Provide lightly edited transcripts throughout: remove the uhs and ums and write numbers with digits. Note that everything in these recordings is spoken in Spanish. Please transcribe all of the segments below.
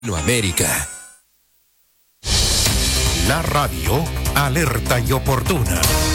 América. La radio alerta y oportuna.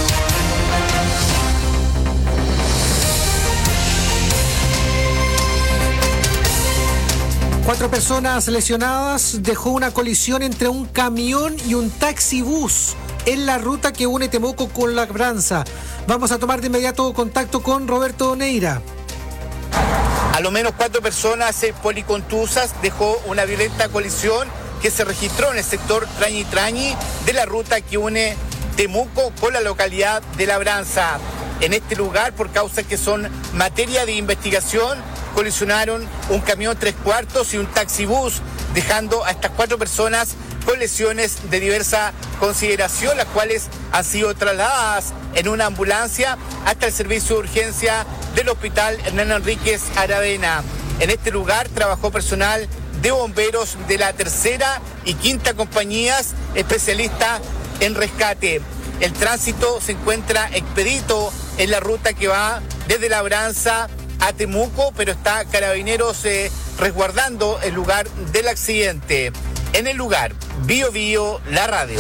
Cuatro personas lesionadas dejó una colisión entre un camión y un taxibús en la ruta que une Temuco con Labranza. Vamos a tomar de inmediato contacto con Roberto Neira. A lo menos 4 personas policontusas dejó una violenta colisión que se registró en el sector Trañi de la ruta que une Temuco con la localidad de Labranza. En este lugar, por causas que son materia de investigación, colisionaron un camión 3/4 y un taxibús, dejando a estas 4 personas con lesiones de diversa consideración, las cuales han sido trasladadas en una ambulancia hasta el servicio de urgencia del Hospital Hernán Enríquez Aravena. En este lugar trabajó personal de bomberos de la 3ª y 5ª compañías especialistas en rescate. El tránsito se encuentra expedito en la ruta que va desde Labranza a Temuco, pero está Carabineros resguardando el lugar del accidente. En el lugar, Bio Bio, la radio.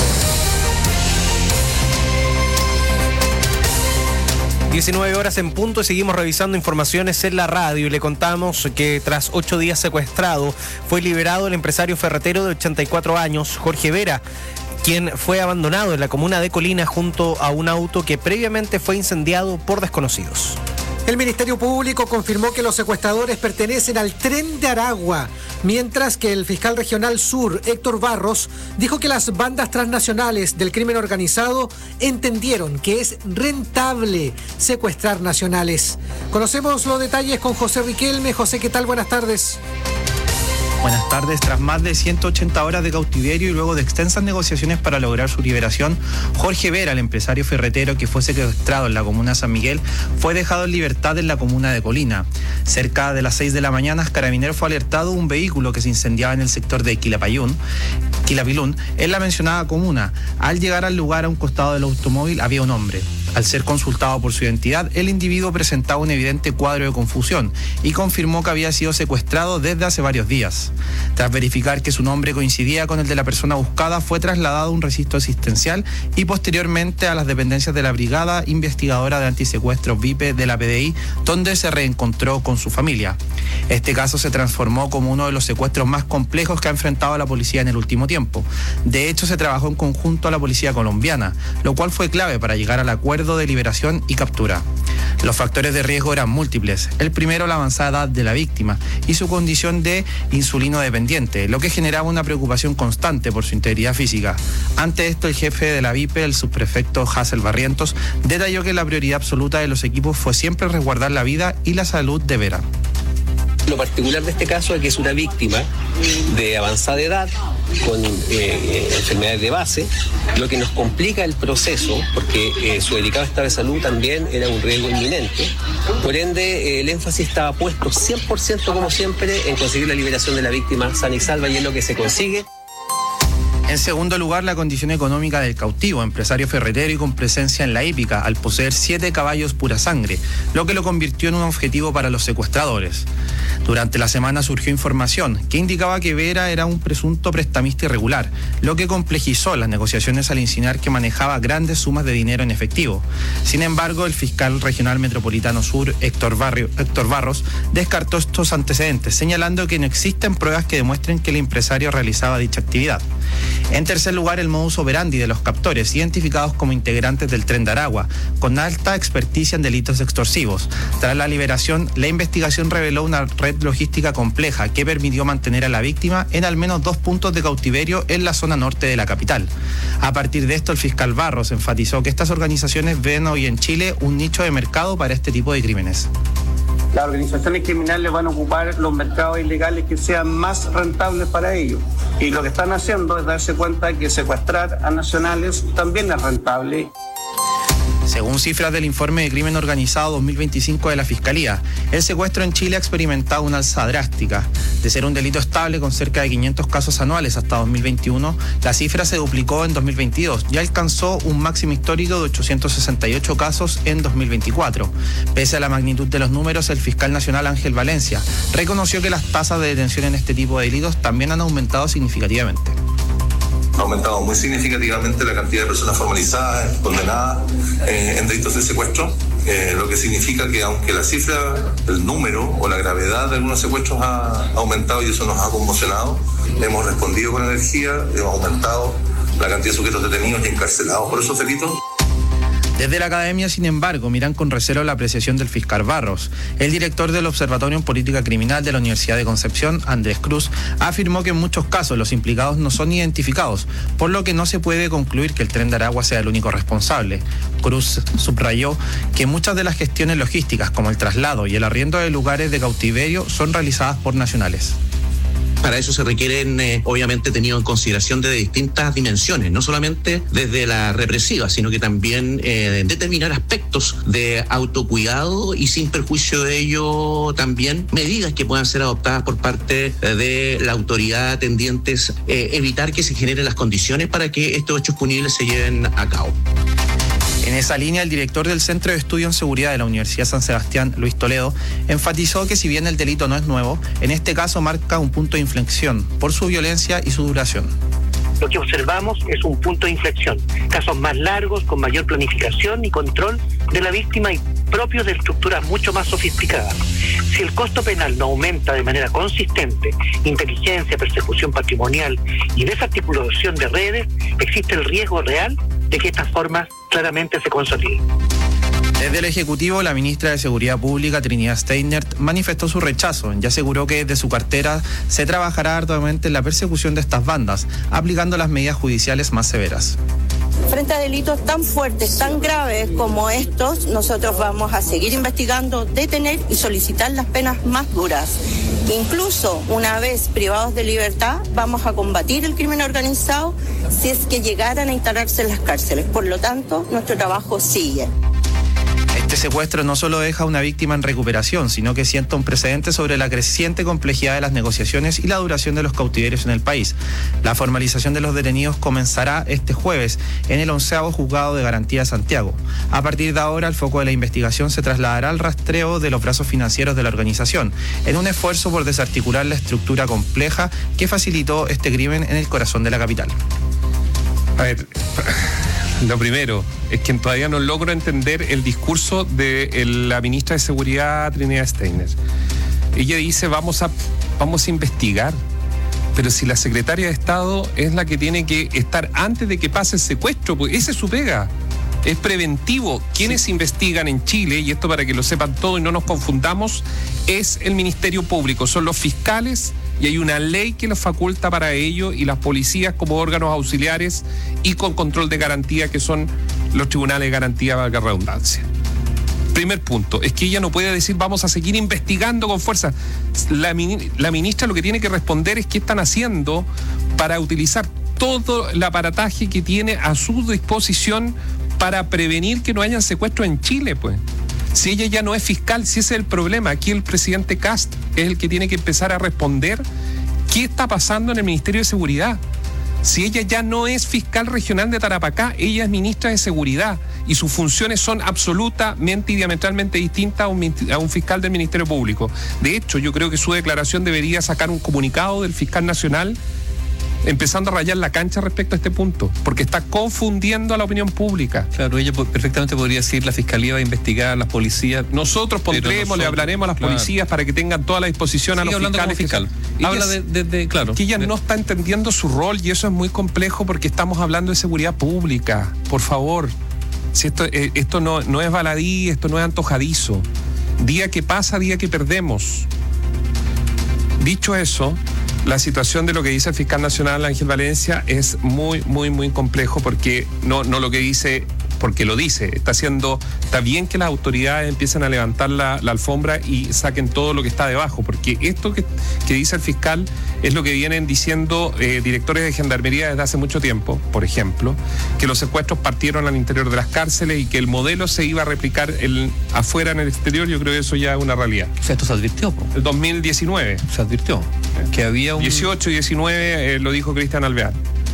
19 horas en punto y seguimos revisando informaciones en la radio y le contamos que tras 8 días secuestrado fue liberado el empresario ferretero de 84 años, Jorge Vera, quien fue abandonado en la comuna de Colina junto a un auto que previamente fue incendiado por desconocidos. El Ministerio Público confirmó que los secuestradores pertenecen al Tren de Aragua, mientras que el fiscal regional sur, Héctor Barros, dijo que las bandas transnacionales del crimen organizado entendieron que es rentable secuestrar nacionales. Conocemos los detalles con José Riquelme. José, ¿qué tal? Buenas tardes. Buenas tardes. Tras más de 180 horas de cautiverio y luego de extensas negociaciones para lograr su liberación, Jorge Vera, el empresario ferretero que fue secuestrado en la comuna de San Miguel, fue dejado en libertad en la comuna de Colina. Cerca de las 6 de la mañana, Carabineros fue alertado de un vehículo que se incendiaba en el sector de Quilapilún, en la mencionada comuna. Al llegar al lugar, a un costado del automóvil había un hombre. Al ser consultado por su identidad, el individuo presentaba un evidente cuadro de confusión y confirmó que había sido secuestrado desde hace varios días. Tras verificar que su nombre coincidía con el de la persona buscada, fue trasladado a un registro asistencial y posteriormente a las dependencias de la Brigada Investigadora de Antisecuestros VIP de la PDI, donde se reencontró con su familia. Este caso se transformó como uno de los secuestros más complejos que ha enfrentado la policía en el último tiempo. De hecho, se trabajó en conjunto a la policía colombiana, lo cual fue clave para llegar al acuerdo de liberación y captura. Los factores de riesgo eran múltiples. El primero, la avanzada edad de la víctima y su condición de insulino dependiente, lo que generaba una preocupación constante por su integridad física. Ante esto, el jefe de la VIP, el subprefecto Hazel Barrientos, detalló que la prioridad absoluta de los equipos fue siempre resguardar la vida y la salud de Vera. Lo particular de este caso es que es una víctima de avanzada edad, con enfermedades de base, lo que nos complica el proceso, porque su delicado estado de salud también era un riesgo inminente. Por ende, el énfasis estaba puesto 100%, como siempre, en conseguir la liberación de la víctima sana y salva, y es lo que se consigue. En segundo lugar, la condición económica del cautivo, empresario ferretero y con presencia en la hípica, al poseer 7 caballos pura sangre, lo que lo convirtió en un objetivo para los secuestradores. Durante la semana surgió información que indicaba que Vera era un presunto prestamista irregular, lo que complejizó las negociaciones al insinuar que manejaba grandes sumas de dinero en efectivo. Sin embargo, el fiscal regional metropolitano sur, Héctor Barros, descartó estos antecedentes, señalando que no existen pruebas que demuestren que el empresario realizaba dicha actividad. En tercer lugar, el modus operandi de los captores, identificados como integrantes del Tren de Aragua, con alta experticia en delitos extorsivos. Tras la liberación, la investigación reveló una red logística compleja que permitió mantener a la víctima en al menos 2 puntos de cautiverio en la zona norte de la capital. A partir de esto, el fiscal Barros enfatizó que estas organizaciones ven hoy en Chile un nicho de mercado para este tipo de crímenes. Las organizaciones criminales van a ocupar los mercados ilegales que sean más rentables para ellos. Y lo que están haciendo es darse cuenta que secuestrar a nacionales también es rentable. Según cifras del informe de crimen organizado 2025 de la Fiscalía, el secuestro en Chile ha experimentado una alza drástica. De ser un delito estable con cerca de 500 casos anuales hasta 2021, la cifra se duplicó en 2022 y alcanzó un máximo histórico de 868 casos en 2024. Pese a la magnitud de los números, el fiscal nacional Ángel Valencia reconoció que las tasas de detención en este tipo de delitos también han aumentado significativamente. Ha aumentado muy significativamente la cantidad de personas formalizadas, condenadas en delitos de secuestro, lo que significa que aunque la cifra, el número o la gravedad de algunos secuestros ha aumentado y eso nos ha conmocionado, hemos respondido con energía, hemos aumentado la cantidad de sujetos detenidos y encarcelados por esos delitos. Desde la academia, sin embargo, miran con recelo la apreciación del fiscal Barros. El director del Observatorio en Política Criminal de la Universidad de Concepción, Andrés Cruz, afirmó que en muchos casos los implicados no son identificados, por lo que no se puede concluir que el Tren de Aragua sea el único responsable. Cruz subrayó que muchas de las gestiones logísticas, como el traslado y el arriendo de lugares de cautiverio, son realizadas por nacionales. Para eso se requieren, obviamente, tenido en consideración de distintas dimensiones, no solamente desde la represiva, sino que también determinar aspectos de autocuidado y sin perjuicio de ello también medidas que puedan ser adoptadas por parte de la autoridad tendientes, evitar que se generen las condiciones para que estos hechos punibles se lleven a cabo. En esa línea, el director del Centro de Estudio en Seguridad de la Universidad San Sebastián, Luis Toledo, enfatizó que si bien el delito no es nuevo, en este caso marca un punto de inflexión por su violencia y su duración. Lo que observamos es un punto de inflexión, casos más largos, con mayor planificación y control de la víctima y propios de estructuras mucho más sofisticadas. Si el costo penal no aumenta de manera consistente, inteligencia, persecución patrimonial y desarticulación de redes, existe el riesgo real de que estas formas claramente se consoliden. Desde el Ejecutivo, la ministra de Seguridad Pública, Trinidad Steinert, manifestó su rechazo y aseguró que desde su cartera se trabajará arduamente en la persecución de estas bandas, aplicando las medidas judiciales más severas. Frente a delitos tan fuertes, tan graves como estos, nosotros vamos a seguir investigando, detener y solicitar las penas más duras. Incluso una vez privados de libertad, vamos a combatir el crimen organizado si es que llegaran a instalarse en las cárceles. Por lo tanto, nuestro trabajo sigue. Este secuestro no solo deja a una víctima en recuperación, sino que sienta un precedente sobre la creciente complejidad de las negociaciones y la duración de los cautiverios en el país. La formalización de los detenidos comenzará este jueves en el 11º Juzgado de Garantía de Santiago. A partir de ahora, el foco de la investigación se trasladará al rastreo de los brazos financieros de la organización, en un esfuerzo por desarticular la estructura compleja que facilitó este crimen en el corazón de la capital. A ver, lo primero es que todavía no logro entender el discurso de la ministra de Seguridad, Trinidad Steiner. Ella dice, vamos a investigar, pero si la secretaria de Estado es la que tiene que estar antes de que pase el secuestro, pues esa es su pega. Es preventivo. Quienes investigan en Chile, y esto para que lo sepan todos y no nos confundamos, es el Ministerio Público, son los fiscales y hay una ley que los faculta para ello y las policías como órganos auxiliares y con control de garantía que son los tribunales de garantía, valga la redundancia. Primer punto, es que ella no puede decir vamos a seguir investigando con fuerza. La ministra lo que tiene que responder es qué están haciendo para utilizar todo el aparataje que tiene a su disposición para prevenir que no hayan secuestros en Chile, pues. Si ella ya no es fiscal, si ese es el problema, aquí el presidente Kast es el que tiene que empezar a responder qué está pasando en el Ministerio de Seguridad. Si ella ya no es fiscal regional de Tarapacá, ella es ministra de Seguridad y sus funciones son absolutamente y diametralmente distintas a un fiscal del Ministerio Público. De hecho, yo creo que su declaración debería sacar un comunicado del fiscal nacional empezando a rayar la cancha respecto a este punto, porque está confundiendo a la opinión pública. Claro, ella perfectamente podría decir la fiscalía va a investigar a las policías. Nosotros le hablaremos a las policías para que tengan toda la disposición. Sigue a los fiscales. Fiscal. Habla claro. Que ella no está entendiendo su rol y eso es muy complejo porque estamos hablando de seguridad pública. Por favor, si esto no es baladí, esto no es antojadizo. Día que pasa, día que perdemos. Dicho eso, la situación de lo que dice el fiscal nacional Ángel Valencia es muy, muy, muy complejo porque no lo que dice porque lo dice, está bien que las autoridades empiecen a levantar la alfombra y saquen todo lo que está debajo, porque esto que dice el fiscal es lo que vienen diciendo directores de gendarmería desde hace mucho tiempo, por ejemplo, que los secuestros partieron al interior de las cárceles y que el modelo se iba a replicar afuera en el exterior. Yo creo que eso ya es una realidad. O sea, esto se advirtió, po. El 2019. Se advirtió que había 18 y 19 lo dijo Cristian Alvear.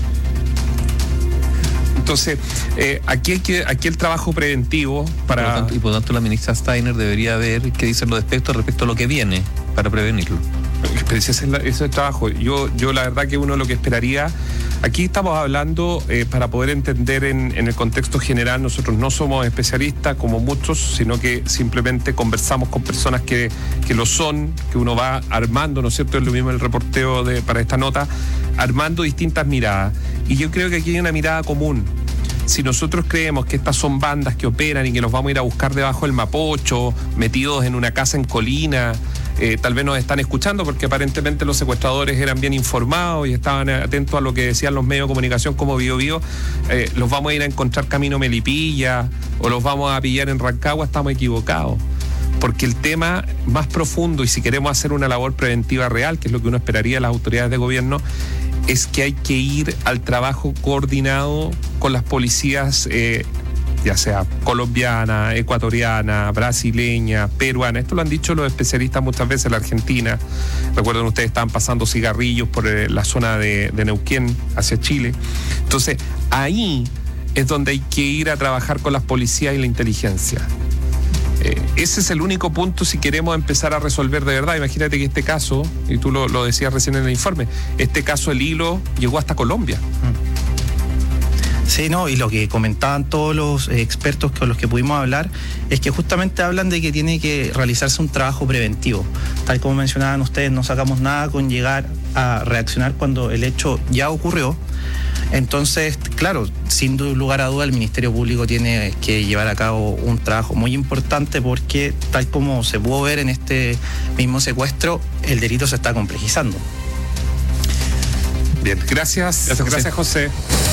Entonces, aquí el trabajo preventivo para... Y por lo tanto la ministra Steiner debería ver qué dicen los expertos respecto a lo que viene para prevenirlo. Pero ese es el trabajo. Yo la verdad que uno lo que esperaría... Aquí estamos hablando, para poder entender en el contexto general, nosotros no somos especialistas como muchos, sino que simplemente conversamos con personas que lo son, que uno va armando, ¿no es cierto? Es lo mismo el reporteo para esta nota, armando distintas miradas. Y yo creo que aquí hay una mirada común. Si nosotros creemos que estas son bandas que operan y que los vamos a ir a buscar debajo del Mapocho, metidos en una casa en Colina, tal vez nos están escuchando porque aparentemente los secuestradores eran bien informados y estaban atentos a lo que decían los medios de comunicación como Bio Bio, los vamos a ir a encontrar camino Melipilla o los vamos a pillar en Rancagua, estamos equivocados. Porque el tema más profundo, y si queremos hacer una labor preventiva real, que es lo que uno esperaría de las autoridades de gobierno, es que hay que ir al trabajo coordinado con las policías, ya sea colombiana, ecuatoriana, brasileña, peruana. Esto lo han dicho los especialistas muchas veces en la Argentina. Recuerden, ustedes estaban pasando cigarrillos por la zona de Neuquén hacia Chile. Entonces, ahí es donde hay que ir a trabajar con las policías y la inteligencia. Ese es el único punto si queremos empezar a resolver de verdad. Imagínate que este caso, y tú lo decías recién en el informe, este caso el hilo llegó hasta Colombia. Sí, no, y lo que comentaban todos los expertos con los que pudimos hablar es que justamente hablan de que tiene que realizarse un trabajo preventivo. Tal como mencionaban ustedes, no sacamos nada con llegar a reaccionar cuando el hecho ya ocurrió. Entonces, claro, sin lugar a duda el Ministerio Público tiene que llevar a cabo un trabajo muy importante porque, tal como se pudo ver en este mismo secuestro, el delito se está complejizando. Bien, gracias José.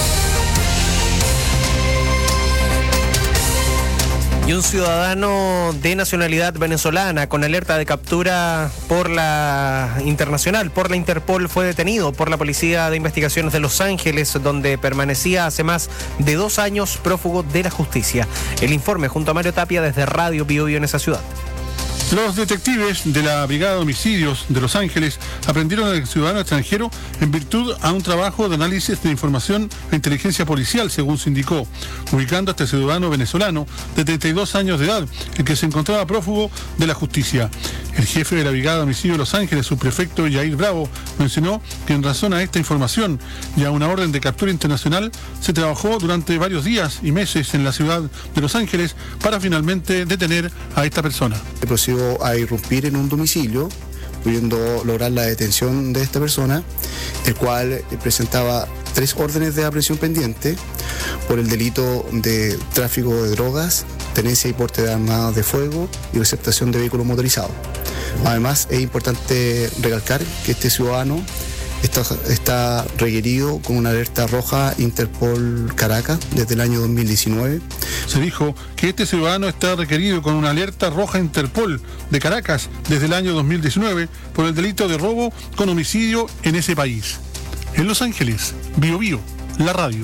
Y un ciudadano de nacionalidad venezolana con alerta de captura por la internacional, por la Interpol, fue detenido por la Policía de Investigaciones de Los Ángeles, donde permanecía hace más de 2 años prófugo de la justicia. El informe junto a Mario Tapia desde Radio Bio Bio en esa ciudad. Los detectives de la Brigada de Homicidios de Los Ángeles aprendieron al ciudadano extranjero en virtud a un trabajo de análisis de información e inteligencia policial, según se indicó, ubicando a este ciudadano venezolano de 32 años de edad, el que se encontraba prófugo de la justicia. El jefe de la Brigada de Homicidios de Los Ángeles, subprefecto Yair Bravo, mencionó que en razón a esta información y a una orden de captura internacional, se trabajó durante varios días y meses en la ciudad de Los Ángeles para finalmente detener a esta persona. Procedió a irrumpir en un domicilio, pudiendo lograr la detención de esta persona, el cual presentaba 3 órdenes de aprehensión pendiente por el delito de tráfico de drogas, tenencia y porte de armas de fuego y receptación de vehículos motorizados. Además, es importante recalcar que este ciudadano está requerido con una alerta roja Interpol Caracas desde el año 2019. Se dijo que este ciudadano está requerido con una alerta roja Interpol de Caracas desde el año 2019 por el delito de robo con homicidio en ese país. En Los Ángeles, Bio Bio, la radio.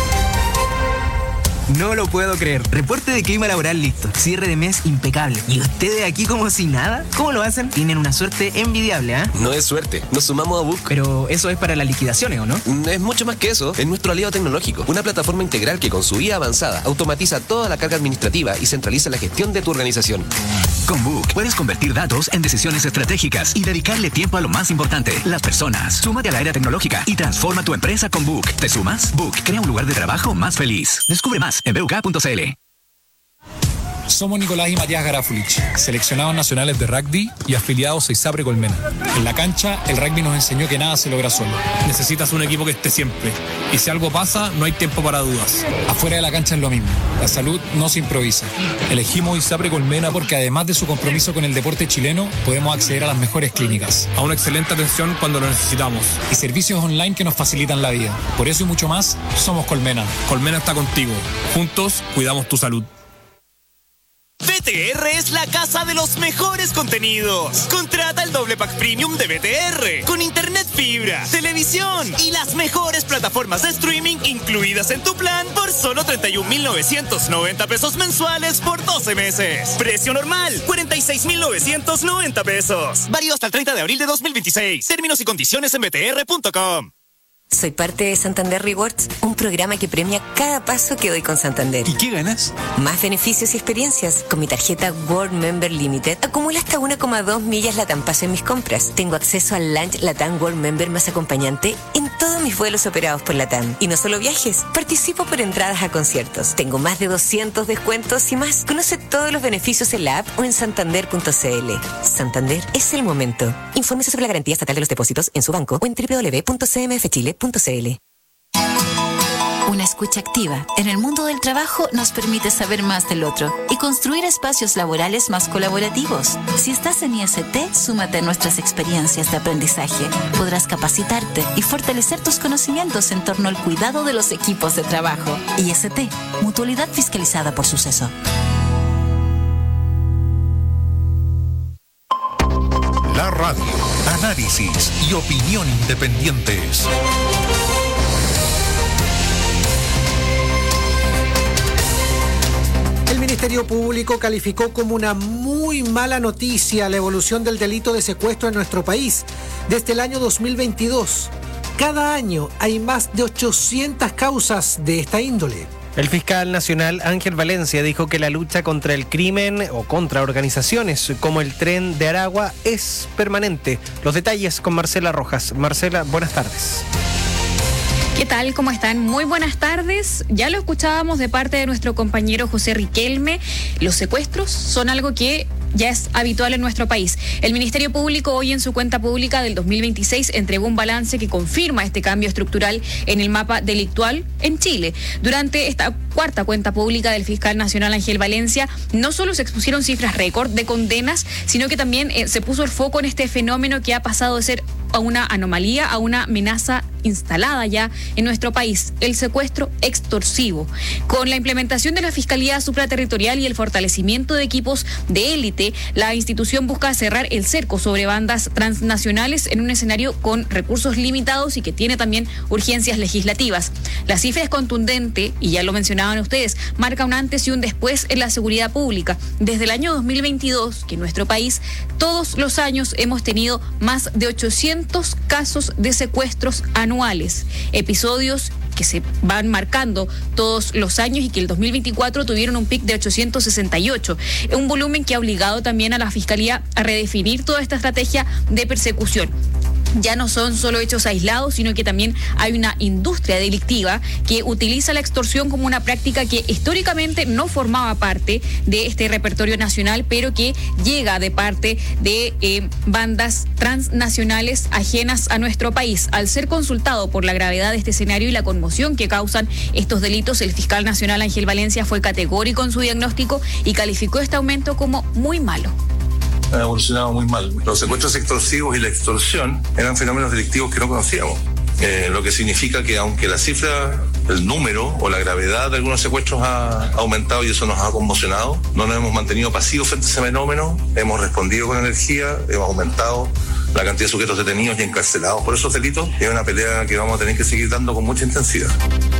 No lo puedo creer. Reporte de clima laboral listo. Cierre de mes impecable. ¿Y ustedes aquí como si nada? ¿Cómo lo hacen? Tienen una suerte envidiable, ¿ah? No es suerte. Nos sumamos a Book. Pero eso es para las liquidaciones, ¿o no? Es mucho más que eso. Es nuestro aliado tecnológico. Una plataforma integral que con su IA avanzada automatiza toda la carga administrativa y centraliza la gestión de tu organización. Con Book puedes convertir datos en decisiones estratégicas y dedicarle tiempo a lo más importante, las personas. Súmate a la era tecnológica y transforma tu empresa con Book. ¿Te sumas? Book crea un lugar de trabajo más feliz. Descubre más en BUK.cl. Somos Nicolás y Matías Garafulich, seleccionados nacionales de rugby y afiliados a ISAPRE Colmena. En la cancha, el rugby nos enseñó que nada se logra solo. Necesitas un equipo que esté siempre. Y si algo pasa, no hay tiempo para dudas. Afuera de la cancha es lo mismo. La salud no se improvisa. Elegimos ISAPRE Colmena porque además de su compromiso con el deporte chileno, podemos acceder a las mejores clínicas, a una excelente atención cuando lo necesitamos y servicios online que nos facilitan la vida. Por eso y mucho más, somos Colmena. Colmena está contigo. Juntos, cuidamos tu salud. BTR es la casa de los mejores contenidos. Contrata el doble pack premium de BTR con internet fibra, televisión y las mejores plataformas de streaming incluidas en tu plan por solo 31.990 pesos mensuales por 12 meses. Precio normal, 46.990 pesos. Válido hasta el 30 de abril de 2026. Términos y condiciones en btr.com. Soy parte de Santander Rewards, un programa que premia cada paso que doy con Santander. ¿Y qué ganas? Más beneficios y experiencias. Con mi tarjeta World Member Limited acumulo hasta 1,2 millas LATAM Paso en mis compras. Tengo acceso al lunch LATAM World Member más acompañante en todos mis vuelos operados por LATAM. Y no solo viajes, participo por entradas a conciertos. Tengo más de 200 descuentos y más. Conoce todos los beneficios en la app o en santander.cl. Santander es el momento. Infórmese sobre la garantía estatal de los depósitos en su banco o en www.cmfchile.cl. Una escucha activa en el mundo del trabajo nos permite saber más del otro y construir espacios laborales más colaborativos. Si estás en IST, súmate a nuestras experiencias de aprendizaje. Podrás capacitarte y fortalecer tus conocimientos en torno al cuidado de los equipos de trabajo. IST, Mutualidad Fiscalizada por Suceso. La radio, análisis y opinión independientes. El Ministerio Público calificó como una muy mala noticia la evolución del delito de secuestro en nuestro país. Desde el año 2022, cada año hay más de 800 causas de esta índole. El fiscal nacional Ángel Valencia dijo que la lucha contra el crimen o contra organizaciones como el Tren de Aragua es permanente. Los detalles con Marcela Rojas. Marcela, buenas tardes. ¿Qué tal? ¿Cómo están? Muy buenas tardes. Ya lo escuchábamos de parte de nuestro compañero José Riquelme. Los secuestros son algo que ya es habitual en nuestro país. El Ministerio Público hoy en su cuenta pública del 2026 entregó un balance que confirma este cambio estructural en el mapa delictual en Chile. Durante esta cuarta cuenta pública del fiscal nacional Ángel Valencia, no solo se expusieron cifras récord de condenas, sino que también se puso el foco en este fenómeno que ha pasado de ser a una anomalía, a una amenaza instalada ya en nuestro país, el secuestro extorsivo. Con la implementación de la Fiscalía Supraterritorial y el fortalecimiento de equipos de élite, la institución busca cerrar el cerco sobre bandas transnacionales en un escenario con recursos limitados y que tiene también urgencias legislativas. La cifra es contundente y ya lo mencionaban ustedes, marca un antes y un después en la seguridad pública. Desde el año 2022, que en nuestro país todos los años hemos tenido más de 800 casos de secuestros anuales, episodios que se van marcando todos los años y que el 2024 tuvieron un pic de 868, un volumen que ha obligado también a la Fiscalía a redefinir toda esta estrategia de persecución. Ya no son solo hechos aislados, sino que también hay una industria delictiva que utiliza la extorsión como una práctica que históricamente no formaba parte de este repertorio nacional, pero que llega de parte de bandas transnacionales ajenas a nuestro país. Al ser consultado por la gravedad de este escenario y la conmoción que causan estos delitos, el fiscal nacional Ángel Valencia fue categórico en su diagnóstico y calificó este aumento como muy malo. Han evolucionado muy mal. Los secuestros extorsivos y la extorsión eran fenómenos delictivos que no conocíamos. Lo que significa que aunque la cifra, el número o la gravedad de algunos secuestros ha aumentado y eso nos ha conmocionado, no nos hemos mantenido pasivos frente a ese fenómeno, hemos respondido con energía, hemos aumentado la cantidad de sujetos detenidos y encarcelados por esos delitos. Es una pelea que vamos a tener que seguir dando con mucha intensidad.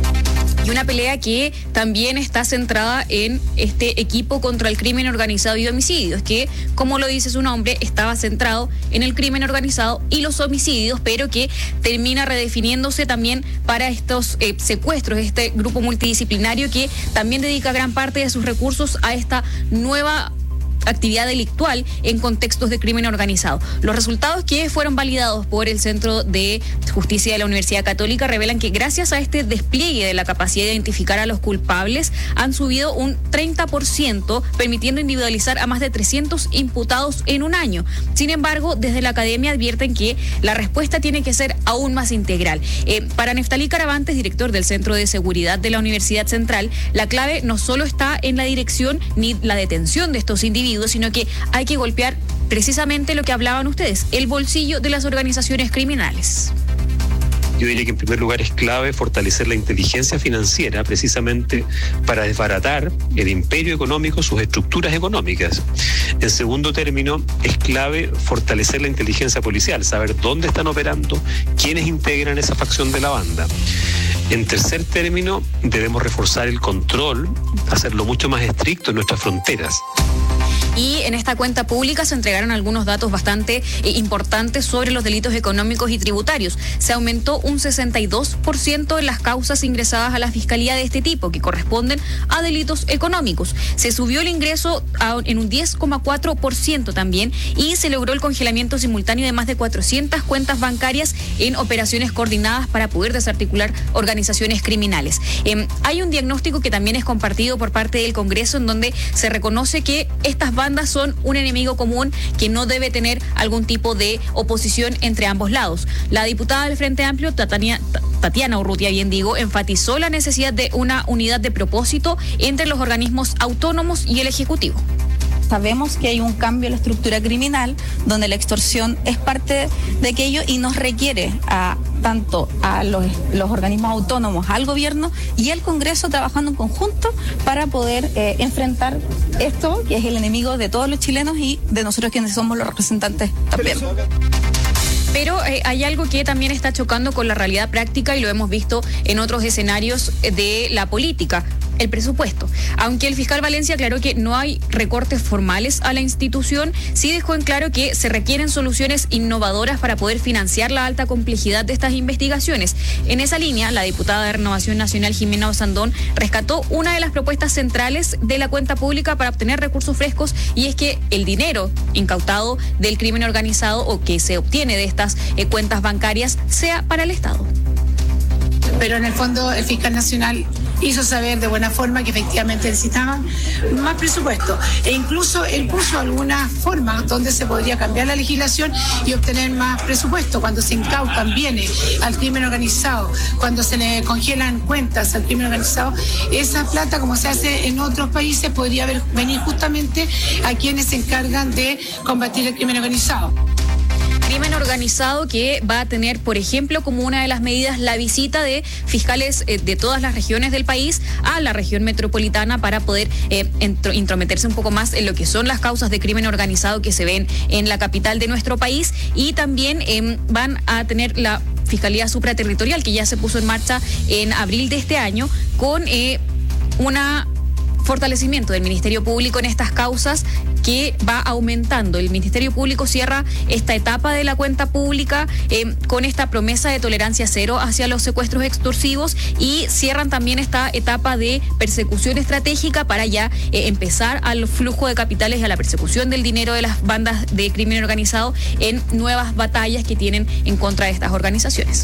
Y una pelea que también está centrada en este equipo contra el crimen organizado y homicidios, que, como lo dice su nombre, estaba centrado en el crimen organizado y los homicidios, pero que termina redefiniéndose también para estos secuestros, este grupo multidisciplinario que también dedica gran parte de sus recursos a esta nueva actividad delictual en contextos de crimen organizado. Los resultados que fueron validados por el Centro de Justicia de la Universidad Católica revelan que gracias a este despliegue de la capacidad de identificar a los culpables han subido un 30%, permitiendo individualizar a más de 300 imputados en un año. Sin embargo, desde la academia advierten que la respuesta tiene que ser aún más integral. Para Neftalí Caravantes, director del Centro de Seguridad de la Universidad Central, la clave no solo está en la dirección ni la detención de estos individuos, sino que hay que golpear precisamente lo que hablaban ustedes, el bolsillo de las organizaciones criminales. Yo diría que en primer lugar es clave fortalecer la inteligencia financiera precisamente para desbaratar el imperio económico, sus estructuras económicas. En segundo término, es clave fortalecer la inteligencia policial, saber dónde están operando, quiénes integran esa facción de la banda. En tercer término, debemos reforzar el control, hacerlo mucho más estricto en nuestras fronteras. Y en esta cuenta pública se entregaron algunos datos bastante importantes sobre los delitos económicos y tributarios. Se aumentó un 62% en las causas ingresadas a la Fiscalía de este tipo, que corresponden a delitos económicos. Se subió el ingreso en un 10,4% también y se logró el congelamiento simultáneo de más de 400 cuentas bancarias en operaciones coordinadas para poder desarticular organizaciones criminales. Hay un diagnóstico que también es compartido por parte del Congreso en donde se reconoce que estas bandas son un enemigo común que no debe tener algún tipo de oposición entre ambos lados. La diputada del Frente Amplio, Tatiana Urrutia, enfatizó la necesidad de una unidad de propósito entre los organismos autónomos y el Ejecutivo. Sabemos que hay un cambio en la estructura criminal donde la extorsión es parte de aquello y nos requiere tanto a los organismos autónomos, al gobierno y al Congreso trabajando en conjunto para poder enfrentar esto que es el enemigo de todos los chilenos y de nosotros quienes somos los representantes también. Pero hay algo que también está chocando con la realidad práctica y lo hemos visto en otros escenarios de la política. El presupuesto. Aunque el fiscal Valencia aclaró que no hay recortes formales a la institución, sí dejó en claro que se requieren soluciones innovadoras para poder financiar la alta complejidad de estas investigaciones. En esa línea, la diputada de Renovación Nacional, Jimena Osandón, rescató una de las propuestas centrales de la cuenta pública para obtener recursos frescos, y es que el dinero incautado del crimen organizado o que se obtiene de estas cuentas bancarias sea para el Estado. Pero en el fondo el fiscal nacional hizo saber de buena forma que efectivamente necesitaban más presupuesto e incluso él puso algunas formas donde se podría cambiar la legislación y obtener más presupuesto cuando se incautan bienes al crimen organizado, cuando se le congelan cuentas al crimen organizado. Esa plata, como se hace en otros países, podría venir justamente a quienes se encargan de combatir el crimen organizado. Crimen organizado que va a tener, por ejemplo, como una de las medidas, la visita de fiscales de todas las regiones del país a la región metropolitana para poder intrometerse un poco más en lo que son las causas de crimen organizado que se ven en la capital de nuestro país, y también van a tener la Fiscalía Supraterritorial que ya se puso en marcha en abril de este año con una fortalecimiento del Ministerio Público en estas causas que va aumentando. El Ministerio Público cierra esta etapa de la cuenta pública con esta promesa de tolerancia cero hacia los secuestros extorsivos, y cierran también esta etapa de persecución estratégica para ya empezar al flujo de capitales y a la persecución del dinero de las bandas de crimen organizado en nuevas batallas que tienen en contra de estas organizaciones.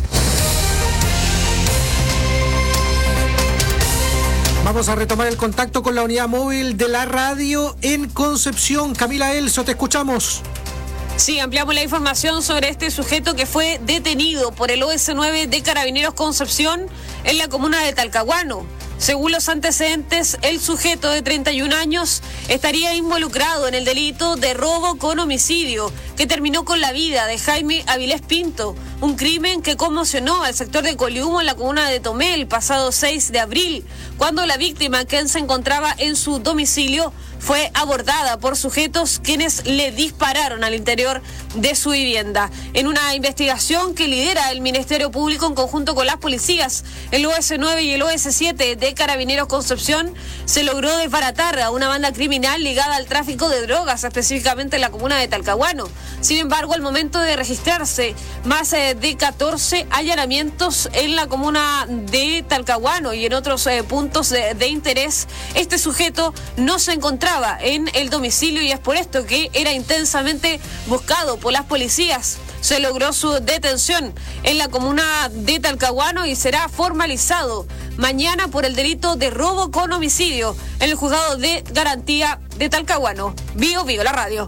Vamos a retomar el contacto con la unidad móvil de la radio en Concepción. Camila Elso, te escuchamos. Sí, ampliamos la información sobre este sujeto que fue detenido por el OS9 de Carabineros Concepción en la comuna de Talcahuano. Según los antecedentes, el sujeto de 31 años estaría involucrado en el delito de robo con homicidio que terminó con la vida de Jaime Avilés Pinto, un crimen que conmocionó al sector de Colihumo en la comuna de Tomé el pasado 6 de abril, cuando la víctima, quien se encontraba en su domicilio, fue abordada por sujetos quienes le dispararon al interior de su vivienda. En una investigación que lidera el Ministerio Público en conjunto con las policías, el OS9 y el OS7 de Carabineros Concepción, se logró desbaratar a una banda criminal ligada al tráfico de drogas, específicamente en la comuna de Talcahuano. Sin embargo, al momento de registrarse más de 14 allanamientos en la comuna de Talcahuano y en otros puntos de interés, este sujeto no se encontraba en el domicilio y es por esto que era intensamente buscado por las policías. Se logró su detención en la comuna de Talcahuano y será formalizado mañana por el delito de robo con homicidio en el juzgado de garantía de Talcahuano. Bio, la radio.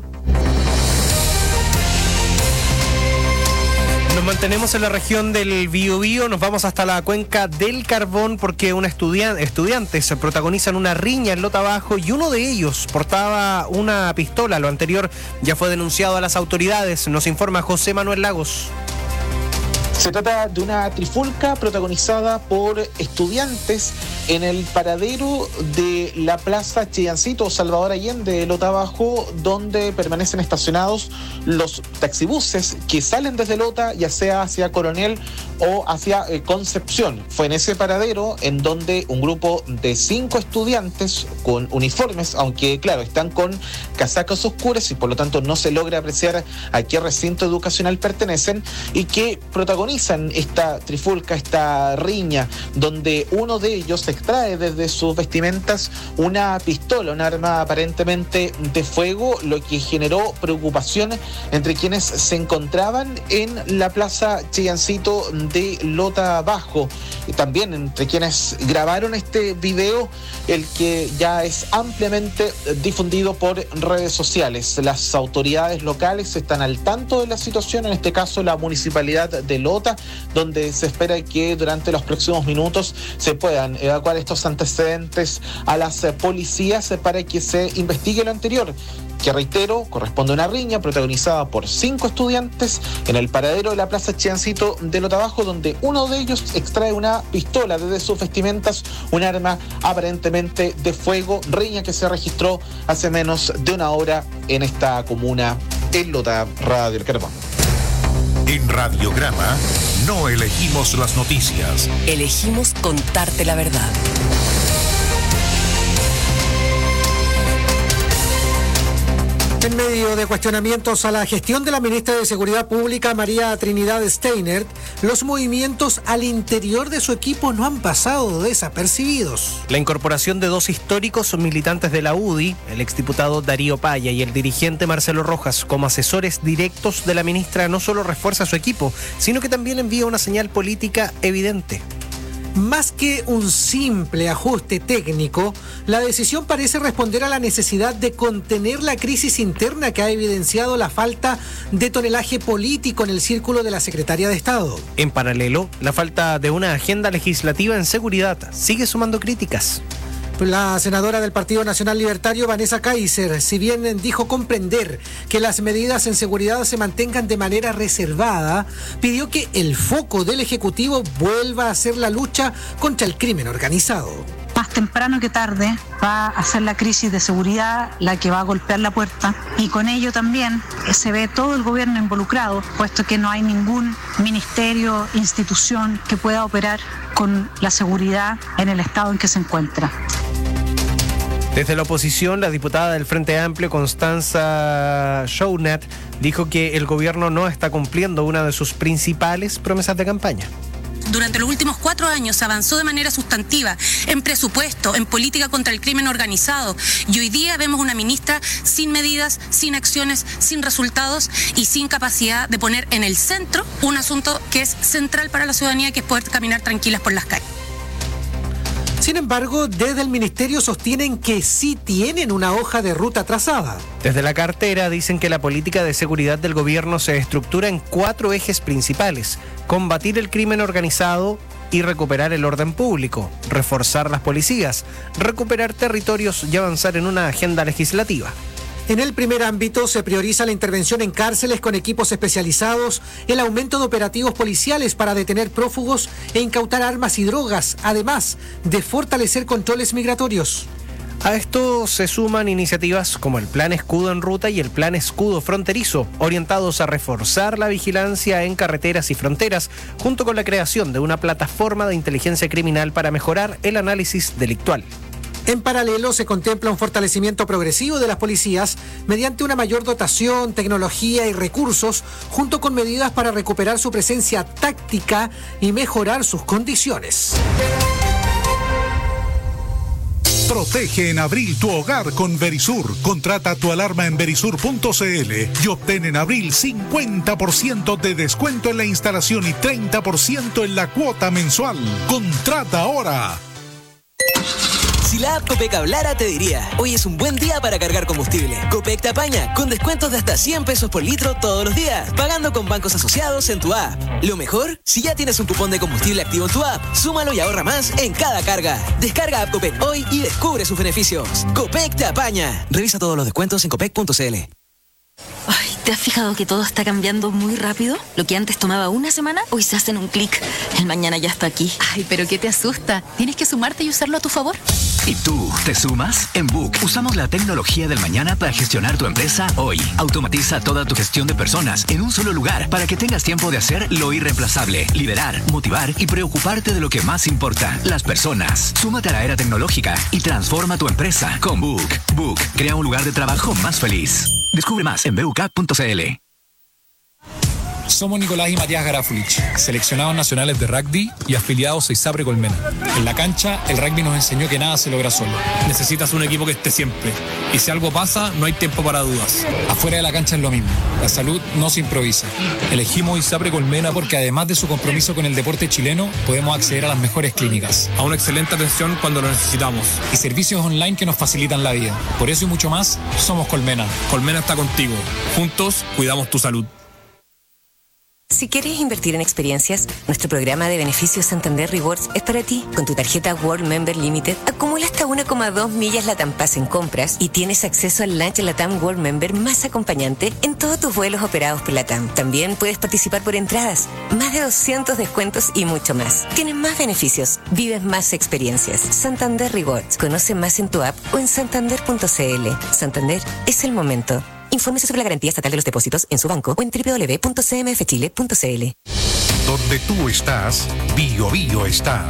Nos mantenemos en la región del Biobío, nos vamos hasta la cuenca del Carbón porque estudiantes protagonizan una riña en Lota Bajo y uno de ellos portaba una pistola. Lo anterior ya fue denunciado a las autoridades, nos informa José Manuel Lagos. Se trata de una trifulca protagonizada por estudiantes en el paradero de la Plaza Chillancito Salvador Allende de Lota Bajo, donde permanecen estacionados los taxibuses que salen desde Lota, ya sea hacia Coronel o hacia Concepción. Fue en ese paradero en donde un grupo de 5 estudiantes con uniformes, aunque claro, están con casacas oscuras y por lo tanto no se logra apreciar a qué recinto educacional pertenecen, y que protagonizan esta trifulca, esta riña, donde uno de ellos extrae desde sus vestimentas una pistola, un arma aparentemente de fuego, lo que generó preocupación entre quienes se encontraban en la Plaza Chillancito de Lota Bajo, y también entre quienes grabaron este video, el que ya es ampliamente difundido por redes sociales. Las autoridades locales están al tanto de la situación, en este caso la Municipalidad de Lota, donde se espera que durante los próximos minutos se puedan evacuar estos antecedentes a las policías para que se investigue lo anterior, que reitero, corresponde a una riña protagonizada por 5 estudiantes en el paradero de la Plaza Chillancito de Lota Bajo, donde uno de ellos extrae una pistola desde sus vestimentas, un arma aparentemente de fuego, riña que se registró hace menos de una hora en esta comuna en Lota. Radio El Carbón. En Radiograma no elegimos las noticias. Elegimos contarte la verdad. En medio de cuestionamientos a la gestión de la ministra de Seguridad Pública, María Trinidad Steiner, los movimientos al interior de su equipo no han pasado desapercibidos. La incorporación de 2 históricos militantes de la UDI, el exdiputado Darío Paya y el dirigente Marcelo Rojas, como asesores directos de la ministra, no solo refuerza su equipo, sino que también envía una señal política evidente. Más que un simple ajuste técnico, la decisión parece responder a la necesidad de contener la crisis interna que ha evidenciado la falta de tonelaje político en el círculo de la secretaria de Estado. En paralelo, la falta de una agenda legislativa en seguridad sigue sumando críticas. La senadora del Partido Nacional Libertario, Vanessa Kaiser, si bien dijo comprender que las medidas en seguridad se mantengan de manera reservada, pidió que el foco del Ejecutivo vuelva a ser la lucha contra el crimen organizado. Más temprano que tarde va a ser la crisis de seguridad la que va a golpear la puerta, y con ello también se ve todo el gobierno involucrado, puesto que no hay ningún ministerio, institución que pueda operar con la seguridad en el estado en que se encuentra. Desde la oposición, la diputada del Frente Amplio, Constanza Shounet, dijo que el gobierno no está cumpliendo una de sus principales promesas de campaña. Durante los últimos 4 años se avanzó de manera sustantiva en presupuesto, en política contra el crimen organizado, y hoy día vemos una ministra sin medidas, sin acciones, sin resultados y sin capacidad de poner en el centro un asunto que es central para la ciudadanía, que es poder caminar tranquilas por las calles. Sin embargo, desde el ministerio sostienen que sí tienen una hoja de ruta trazada. Desde la cartera dicen que la política de seguridad del gobierno se estructura en 4 ejes principales: combatir el crimen organizado y recuperar el orden público, reforzar las policías, recuperar territorios y avanzar en una agenda legislativa. En el primer ámbito se prioriza la intervención en cárceles con equipos especializados, el aumento de operativos policiales para detener prófugos e incautar armas y drogas, además de fortalecer controles migratorios. A esto se suman iniciativas como el Plan Escudo en Ruta y el Plan Escudo Fronterizo, orientados a reforzar la vigilancia en carreteras y fronteras, junto con la creación de una plataforma de inteligencia criminal para mejorar el análisis delictual. En paralelo, se contempla un fortalecimiento progresivo de las policías mediante una mayor dotación, tecnología y recursos, junto con medidas para recuperar su presencia táctica y mejorar sus condiciones. Protege en abril tu hogar con Verisur. Contrata tu alarma en verisur.cl y obtén en abril 50% de descuento en la instalación y 30% en la cuota mensual. Contrata ahora. Si la app Copec hablara, te diría: hoy es un buen día para cargar combustible. Copec te apaña, con descuentos de hasta 100 pesos por litro todos los días, pagando con bancos asociados en tu app. Lo mejor, si ya tienes un cupón de combustible activo en tu app, súmalo y ahorra más en cada carga. Descarga app Copec hoy y descubre sus beneficios. Copec te apaña. Revisa todos los descuentos en copec.cl. Ay, ¿te has fijado que todo está cambiando muy rápido? Lo que antes tomaba una semana, hoy se hace en un clic. El mañana ya está aquí. Ay, pero ¿qué te asusta? Tienes que sumarte y usarlo a tu favor. ¿Y tú, te sumas? En Book usamos la tecnología del mañana para gestionar tu empresa hoy. Automatiza toda tu gestión de personas en un solo lugar para que tengas tiempo de hacer lo irreemplazable, liderar, motivar y preocuparte de lo que más importa, las personas. Súmate a la era tecnológica y transforma tu empresa con Book. Book crea un lugar de trabajo más feliz. Descubre más en bucap.cl. Somos Nicolás y Matías Garafulich, seleccionados nacionales de rugby y afiliados a ISAPRE Colmena. En la cancha, el rugby nos enseñó que nada se logra solo. Necesitas un equipo que esté siempre. Y si algo pasa, no hay tiempo para dudas. Afuera de la cancha es lo mismo. La salud no se improvisa. Elegimos ISAPRE Colmena porque además de su compromiso con el deporte chileno, podemos acceder a las mejores clínicas, a una excelente atención cuando lo necesitamos y servicios online que nos facilitan la vida. Por eso y mucho más, somos Colmena. Colmena está contigo. Juntos, cuidamos tu salud. Si quieres invertir en experiencias, nuestro programa de beneficios Santander Rewards es para ti. Con tu tarjeta World Member Limited, acumula hasta 1,2 millas LATAM Pass en compras y tienes acceso al lunch LATAM World Member más acompañante en todos tus vuelos operados por LATAM. También puedes participar por entradas, más de 200 descuentos y mucho más. Tienes más beneficios, vives más experiencias. Santander Rewards. Conoce más en tu app o en santander.cl. Santander es el momento. Infórmese sobre la garantía estatal de los depósitos en su banco o en www.cmfchile.cl. Donde tú estás, Bio Bio está.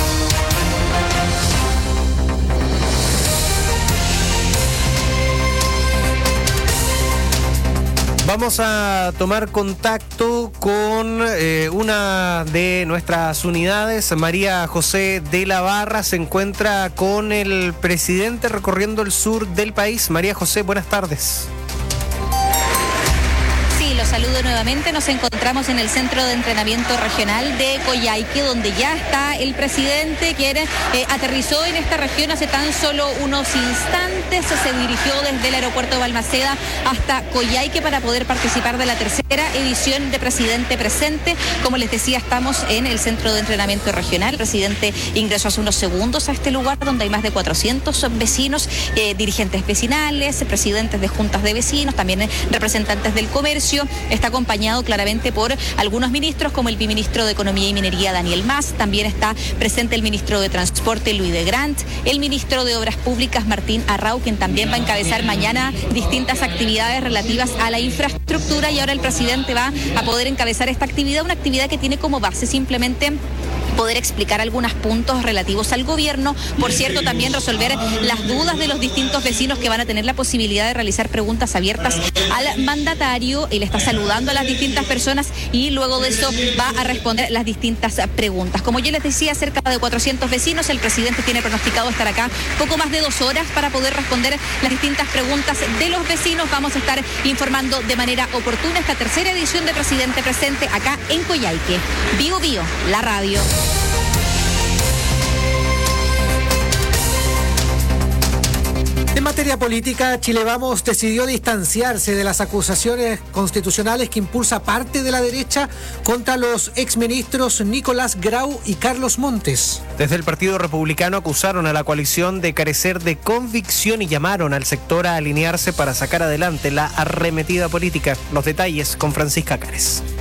Vamos a tomar contacto con una de nuestras unidades. María José de la Barra se encuentra con el presidente recorriendo el sur del país. María José, buenas tardes. Los saludo nuevamente. Nos encontramos en el Centro de Entrenamiento Regional de Coyhaique, donde ya está el presidente, quien aterrizó en esta región hace tan solo unos instantes. Se dirigió desde el aeropuerto de Balmaceda hasta Coyhaique para poder participar de la tercera edición de Presidente Presente. Como les decía, estamos en el Centro de Entrenamiento Regional. El presidente ingresó hace unos segundos a este lugar donde hay más de 400 vecinos, dirigentes vecinales, presidentes de juntas de vecinos, también representantes del comercio. Está acompañado claramente por algunos ministros, como el viceministro de Economía y Minería, Daniel Mas. También está presente el ministro de Transporte, Luis de Grant, el ministro de Obras Públicas, Martín Arrau, quien también va a encabezar mañana distintas actividades relativas a la infraestructura, y ahora el presidente va a poder encabezar esta actividad, una actividad que tiene como base simplemente poder explicar algunos puntos relativos al gobierno. Por cierto, también resolver las dudas de los distintos vecinos que van a tener la posibilidad de realizar preguntas abiertas al mandatario. Él está saludando a las distintas personas y luego de eso va a responder las distintas preguntas. Como ya les decía, cerca de 400 vecinos. El presidente tiene pronosticado estar acá poco más de 2 horas para poder responder las distintas preguntas de los vecinos. Vamos a estar informando de manera oportuna esta tercera edición de Presidente Presente acá en Coyhaique. Bio Bio, la radio. En materia política, Chile Vamos decidió distanciarse de las acusaciones constitucionales que impulsa parte de la derecha contra los exministros Nicolás Grau y Carlos Montes. Desde el Partido Republicano acusaron a la coalición de carecer de convicción y llamaron al sector a alinearse para sacar adelante la arremetida política. Los detalles con Francisca Cares.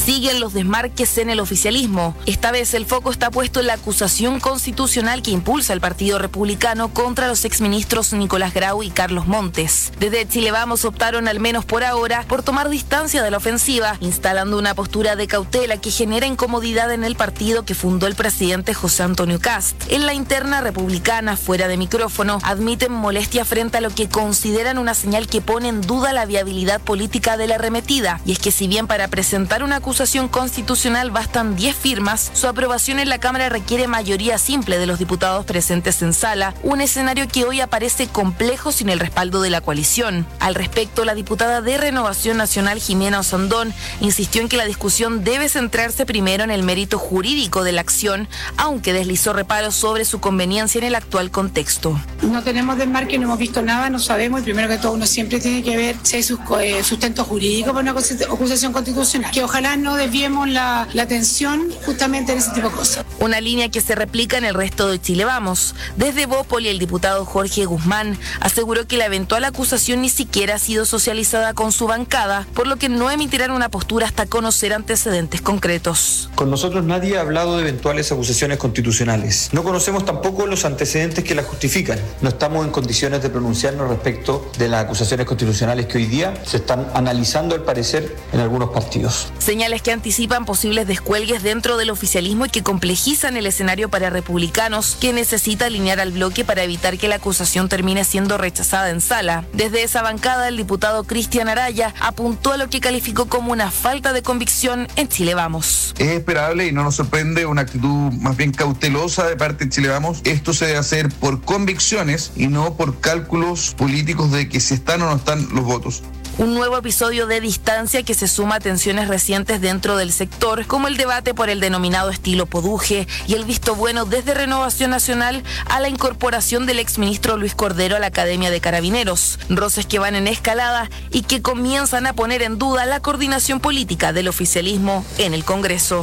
Siguen los desmarques en el oficialismo. Esta vez el foco está puesto en la acusación constitucional que impulsa el Partido Republicano contra los exministros Nicolás Grau y Carlos Montes. Desde Chile Vamos optaron, al menos por ahora, por tomar distancia de la ofensiva, instalando una postura de cautela que genera incomodidad en el partido que fundó el presidente José Antonio Kast. En la interna republicana, fuera de micrófono, admiten molestia frente a lo que consideran una señal que pone en duda la viabilidad política de la arremetida. Y es que si bien para presentar una acusación constitucional bastan 10 firmas, su aprobación en la Cámara requiere mayoría simple de los diputados presentes en sala, un escenario que hoy aparece complejo sin el respaldo de la coalición. Al respecto, la diputada de Renovación Nacional, Jimena Osandón, insistió en que la discusión debe centrarse primero en el mérito jurídico de la acción, aunque deslizó reparos sobre su conveniencia en el actual contexto. No tenemos desmarque, no hemos visto nada, no sabemos, y primero que todo uno siempre tiene que ver si hay sustento jurídico para una acusación constitucional, que ojalá no desviemos la atención justamente en ese tipo de cosas. Una línea que se replica en el resto de Chile Vamos. Desde Bópoli, el diputado Jorge Guzmán aseguró que la eventual acusación ni siquiera ha sido socializada con su bancada, por lo que no emitirán una postura hasta conocer antecedentes concretos. Con nosotros nadie ha hablado de eventuales acusaciones constitucionales. No conocemos tampoco los antecedentes que las justifican. No estamos en condiciones de pronunciarnos respecto de las acusaciones constitucionales que hoy día se están analizando al parecer en algunos partidos. Señales que anticipan posibles descuelgues dentro del oficialismo y que complejizan el escenario para republicanos, que necesita alinear al bloque para evitar que la acusación termine siendo rechazada en sala. Desde esa bancada, el diputado Cristian Araya apuntó a lo que calificó como una falta de convicción en Chile Vamos. Es esperable y no nos sorprende una actitud más bien cautelosa de parte de Chile Vamos. Esto se debe hacer por convicciones y no por cálculos políticos de que si están o no están los votos. Un nuevo episodio de distancia que se suma a tensiones recientes dentro del sector, como el debate por el denominado estilo Poduje y el visto bueno desde Renovación Nacional a la incorporación del exministro Luis Cordero a la Academia de Carabineros. Roces que van en escalada y que comienzan a poner en duda la coordinación política del oficialismo en el Congreso.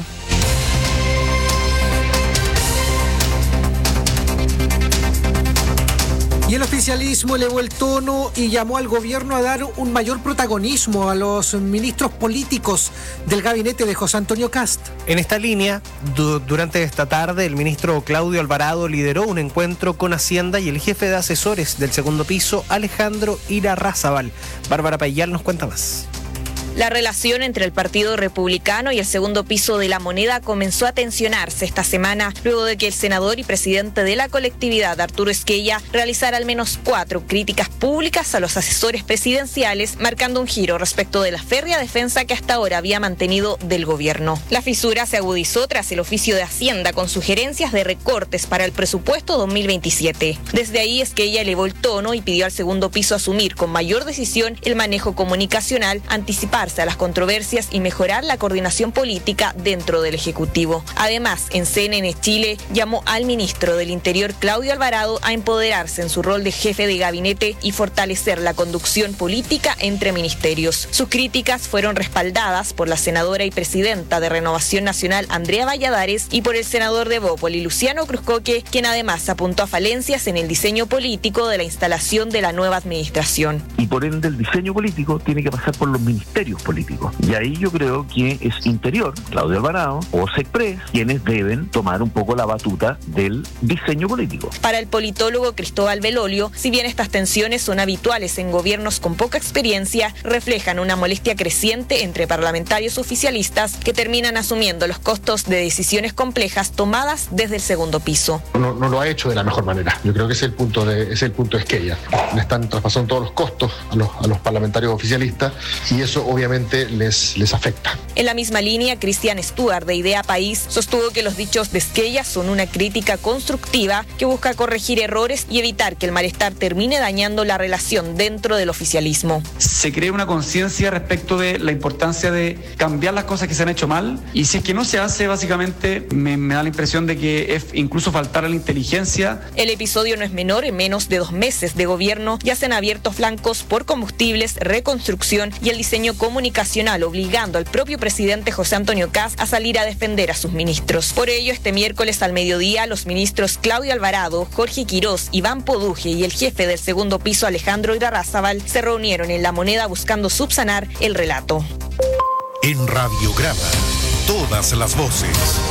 Y el oficialismo elevó el tono y llamó al gobierno a dar un mayor protagonismo a los ministros políticos del gabinete de José Antonio Kast. En esta línea, durante esta tarde, el ministro Claudio Alvarado lideró un encuentro con Hacienda y el jefe de asesores del segundo piso, Alejandro Irarrázaval. Bárbara Payal nos cuenta más. La relación entre el Partido Republicano y el segundo piso de la moneda comenzó a tensionarse esta semana luego de que el senador y presidente de la colectividad, Arturo Esquella, realizara al menos 4 críticas públicas a los asesores presidenciales, marcando un giro respecto de la férrea defensa que hasta ahora había mantenido del gobierno. La fisura se agudizó tras el oficio de Hacienda con sugerencias de recortes para el presupuesto 2027. Desde ahí, Esquella elevó el tono y pidió al segundo piso asumir con mayor decisión el manejo comunicacional, anticipar a las controversias y mejorar la coordinación política dentro del Ejecutivo. Además, en CNN Chile llamó al ministro del Interior, Claudio Alvarado, a empoderarse en su rol de jefe de gabinete y fortalecer la conducción política entre ministerios. Sus críticas fueron respaldadas por la senadora y presidenta de Renovación Nacional, Andrea Valladares, y por el senador de Bópoli, Luciano Cruzcoque, quien además apuntó a falencias en el diseño político de la instalación de la nueva administración. Y por ende el diseño político tiene que pasar por los ministerios políticos. Y ahí yo creo que es Interior, Claudio Alvarado, o SECPRES, quienes deben tomar un poco la batuta del diseño político. Para el politólogo Cristóbal Belolio, si bien estas tensiones son habituales en gobiernos con poca experiencia, reflejan una molestia creciente entre parlamentarios oficialistas que terminan asumiendo los costos de decisiones complejas tomadas desde el segundo piso. No lo ha hecho de la mejor manera. Yo creo que es el punto de Esquella. Le están traspasando todos los costos a los parlamentarios oficialistas y eso obviamente les afecta. En la misma línea, Cristian Stuart, de Idea País, sostuvo que los dichos de Esquella son una crítica constructiva que busca corregir errores y evitar que el malestar termine dañando la relación dentro del oficialismo. Se crea una conciencia respecto de la importancia de cambiar las cosas que se han hecho mal, y si es que no se hace, básicamente me da la impresión de que es incluso faltar a la inteligencia. El episodio no es menor. En menos de 2 meses de gobierno ya se han abierto flancos por combustibles, reconstrucción y el diseño comunicacional, obligando al propio presidente José Antonio Kast a salir a defender a sus ministros. Por ello, este miércoles al mediodía, los ministros Claudio Alvarado, Jorge Quirós, Iván Poduje y el jefe del segundo piso, Alejandro Irarrázaval, se reunieron en La Moneda buscando subsanar el relato. En Radiograma, todas las voces.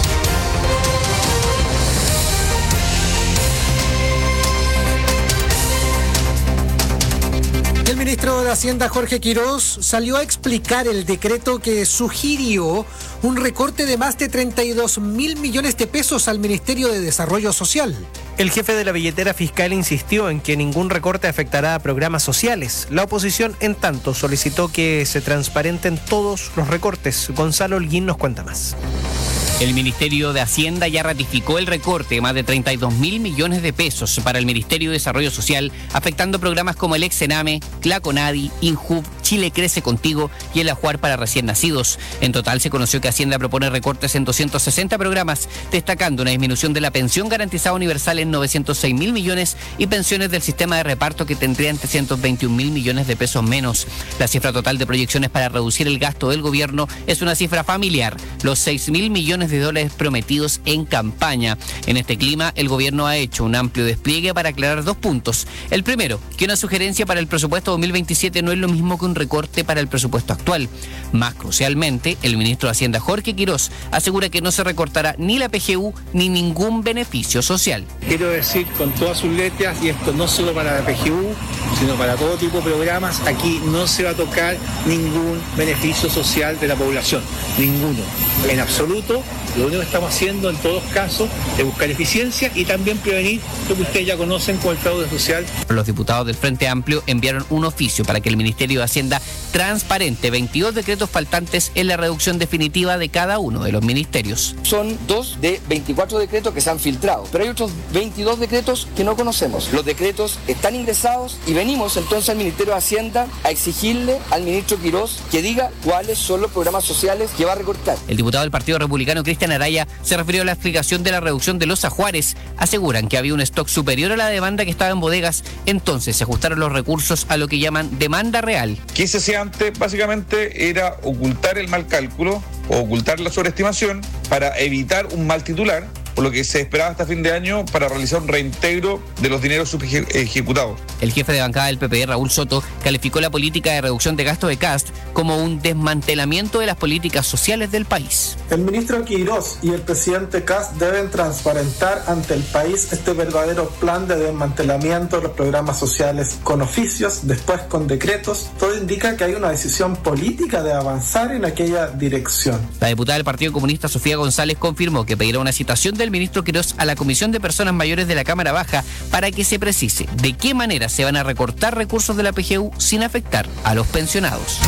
El ministro de Hacienda, Jorge Quirós, salió a explicar el decreto que sugirió un recorte de más de 32.000 millones de pesos al Ministerio de Desarrollo Social. El jefe de la billetera fiscal insistió en que ningún recorte afectará a programas sociales. La oposición, en tanto, solicitó que se transparenten todos los recortes. Gonzalo Holguín nos cuenta más. El Ministerio de Hacienda ya ratificó el recorte de más de 32.000 millones de pesos para el Ministerio de Desarrollo Social, afectando programas como el Exename, Claconadi, Injub, Chile Crece Contigo y el Ajuar para recién nacidos. En total se conoció que Hacienda propone recortes en 260 programas, destacando una disminución de la pensión garantizada universal en 906.000 millones y pensiones del sistema de reparto que tendrían 321.000 millones de pesos menos. La cifra total de proyecciones para reducir el gasto del gobierno es una cifra familiar, los 6.000 millones de dólares prometidos en campaña. En este clima, el gobierno ha hecho un amplio despliegue para aclarar 2 puntos. El primero, que una sugerencia para el presupuesto 2027 no es lo mismo que un recorte para el presupuesto actual. Más crucialmente, el ministro de Hacienda, Jorge Quirós, asegura que no se recortará ni la PGU ni ningún beneficio social. Quiero decir con todas sus letras, y esto no solo para la PGU, sino para todo tipo de programas, aquí no se va a tocar ningún beneficio social de la población, ninguno, en absoluto. Lo único que estamos haciendo en todos casos es buscar eficiencia y también prevenir lo que ustedes ya conocen como el fraude social. Los diputados del Frente Amplio enviaron un oficio para que el Ministerio de Hacienda transparente 22 decretos faltantes en la reducción definitiva de cada uno de los ministerios. Son 2 de 24 decretos que se han filtrado, pero hay otros 22 decretos que no conocemos. Los decretos están ingresados y venimos entonces al Ministerio de Hacienda a exigirle al ministro Quirós que diga cuáles son los programas sociales que va a recortar. El diputado del Partido Republicano, Cristian Araya, se refirió a la explicación de la reducción de los ajuares. Aseguran que había un stock superior a la demanda que estaba en bodegas, entonces se ajustaron los recursos a lo que llaman demanda real. ¿Qué se hacía antes? Básicamente era ocultar el mal cálculo o ocultar la sobreestimación para evitar un mal titular, por lo que se esperaba hasta fin de año para realizar un reintegro de los dineros subejecutados. El jefe de bancada del PP, Raúl Soto, calificó la política de reducción de gastos de Kast como un desmantelamiento de las políticas sociales del país. El ministro Quirós y el presidente Kast deben transparentar ante el país este verdadero plan de desmantelamiento de los programas sociales con oficios, después con decretos. Todo indica que hay una decisión política de avanzar en aquella dirección. La diputada del Partido Comunista, Sofía González, confirmó que pedirá una citación del ministro Quirós a la Comisión de Personas Mayores de la Cámara Baja para que se precise de qué manera se van a recortar recursos de la PGU sin afectar a los pensionados.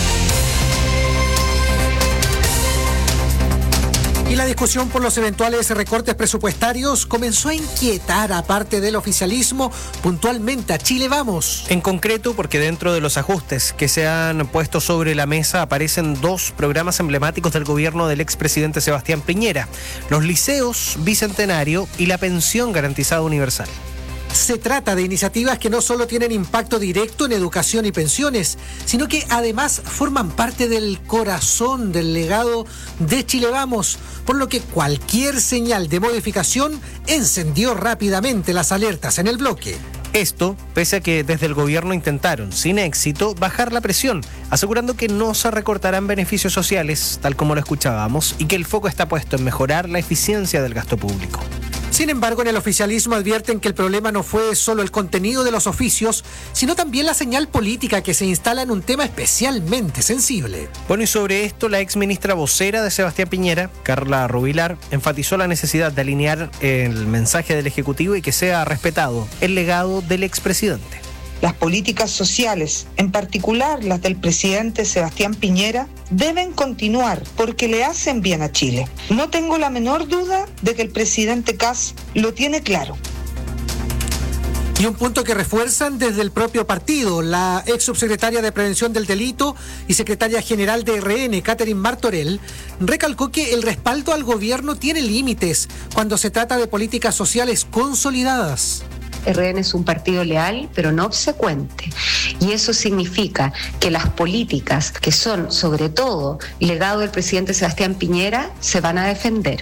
Y la discusión por los eventuales recortes presupuestarios comenzó a inquietar a parte del oficialismo, puntualmente a Chile Vamos. En concreto, porque dentro de los ajustes que se han puesto sobre la mesa aparecen 2 programas emblemáticos del gobierno del expresidente Sebastián Piñera: los liceos Bicentenario y la pensión garantizada universal. Se trata de iniciativas que no solo tienen impacto directo en educación y pensiones, sino que además forman parte del corazón del legado de Chile Vamos, por lo que cualquier señal de modificación encendió rápidamente las alertas en el bloque. Esto, pese a que desde el gobierno intentaron, sin éxito, bajar la presión, asegurando que no se recortarán beneficios sociales, tal como lo escuchábamos, y que el foco está puesto en mejorar la eficiencia del gasto público. Sin embargo, en el oficialismo advierten que el problema no fue solo el contenido de los oficios, sino también la señal política que se instala en un tema especialmente sensible. Bueno, y sobre esto, la exministra vocera de Sebastián Piñera, Carla Rubilar, enfatizó la necesidad de alinear el mensaje del Ejecutivo y que sea respetado el legado del expresidente. Las políticas sociales, en particular las del presidente Sebastián Piñera, deben continuar porque le hacen bien a Chile. No tengo la menor duda de que el presidente Kast lo tiene claro. Y un punto que refuerzan desde el propio partido, la ex subsecretaria de Prevención del Delito y secretaria general de RN, Catherine Martorell, recalcó que el respaldo al gobierno tiene límites cuando se trata de políticas sociales consolidadas. RN es un partido leal, pero no obsecuente. Y eso significa que las políticas que son, sobre todo, legado del presidente Sebastián Piñera, se van a defender.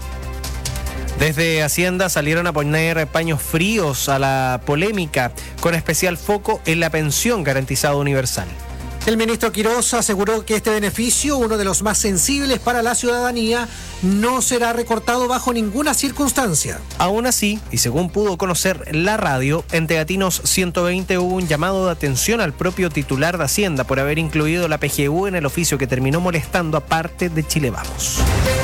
Desde Hacienda salieron a poner paños fríos a la polémica, con especial foco en la pensión garantizada universal. El ministro Quirós aseguró que este beneficio, uno de los más sensibles para la ciudadanía, no será recortado bajo ninguna circunstancia. Aún así, y según pudo conocer la radio, en Tegatinos 120 hubo un llamado de atención al propio titular de Hacienda por haber incluido la PGU en el oficio que terminó molestando a parte de Chile Vamos.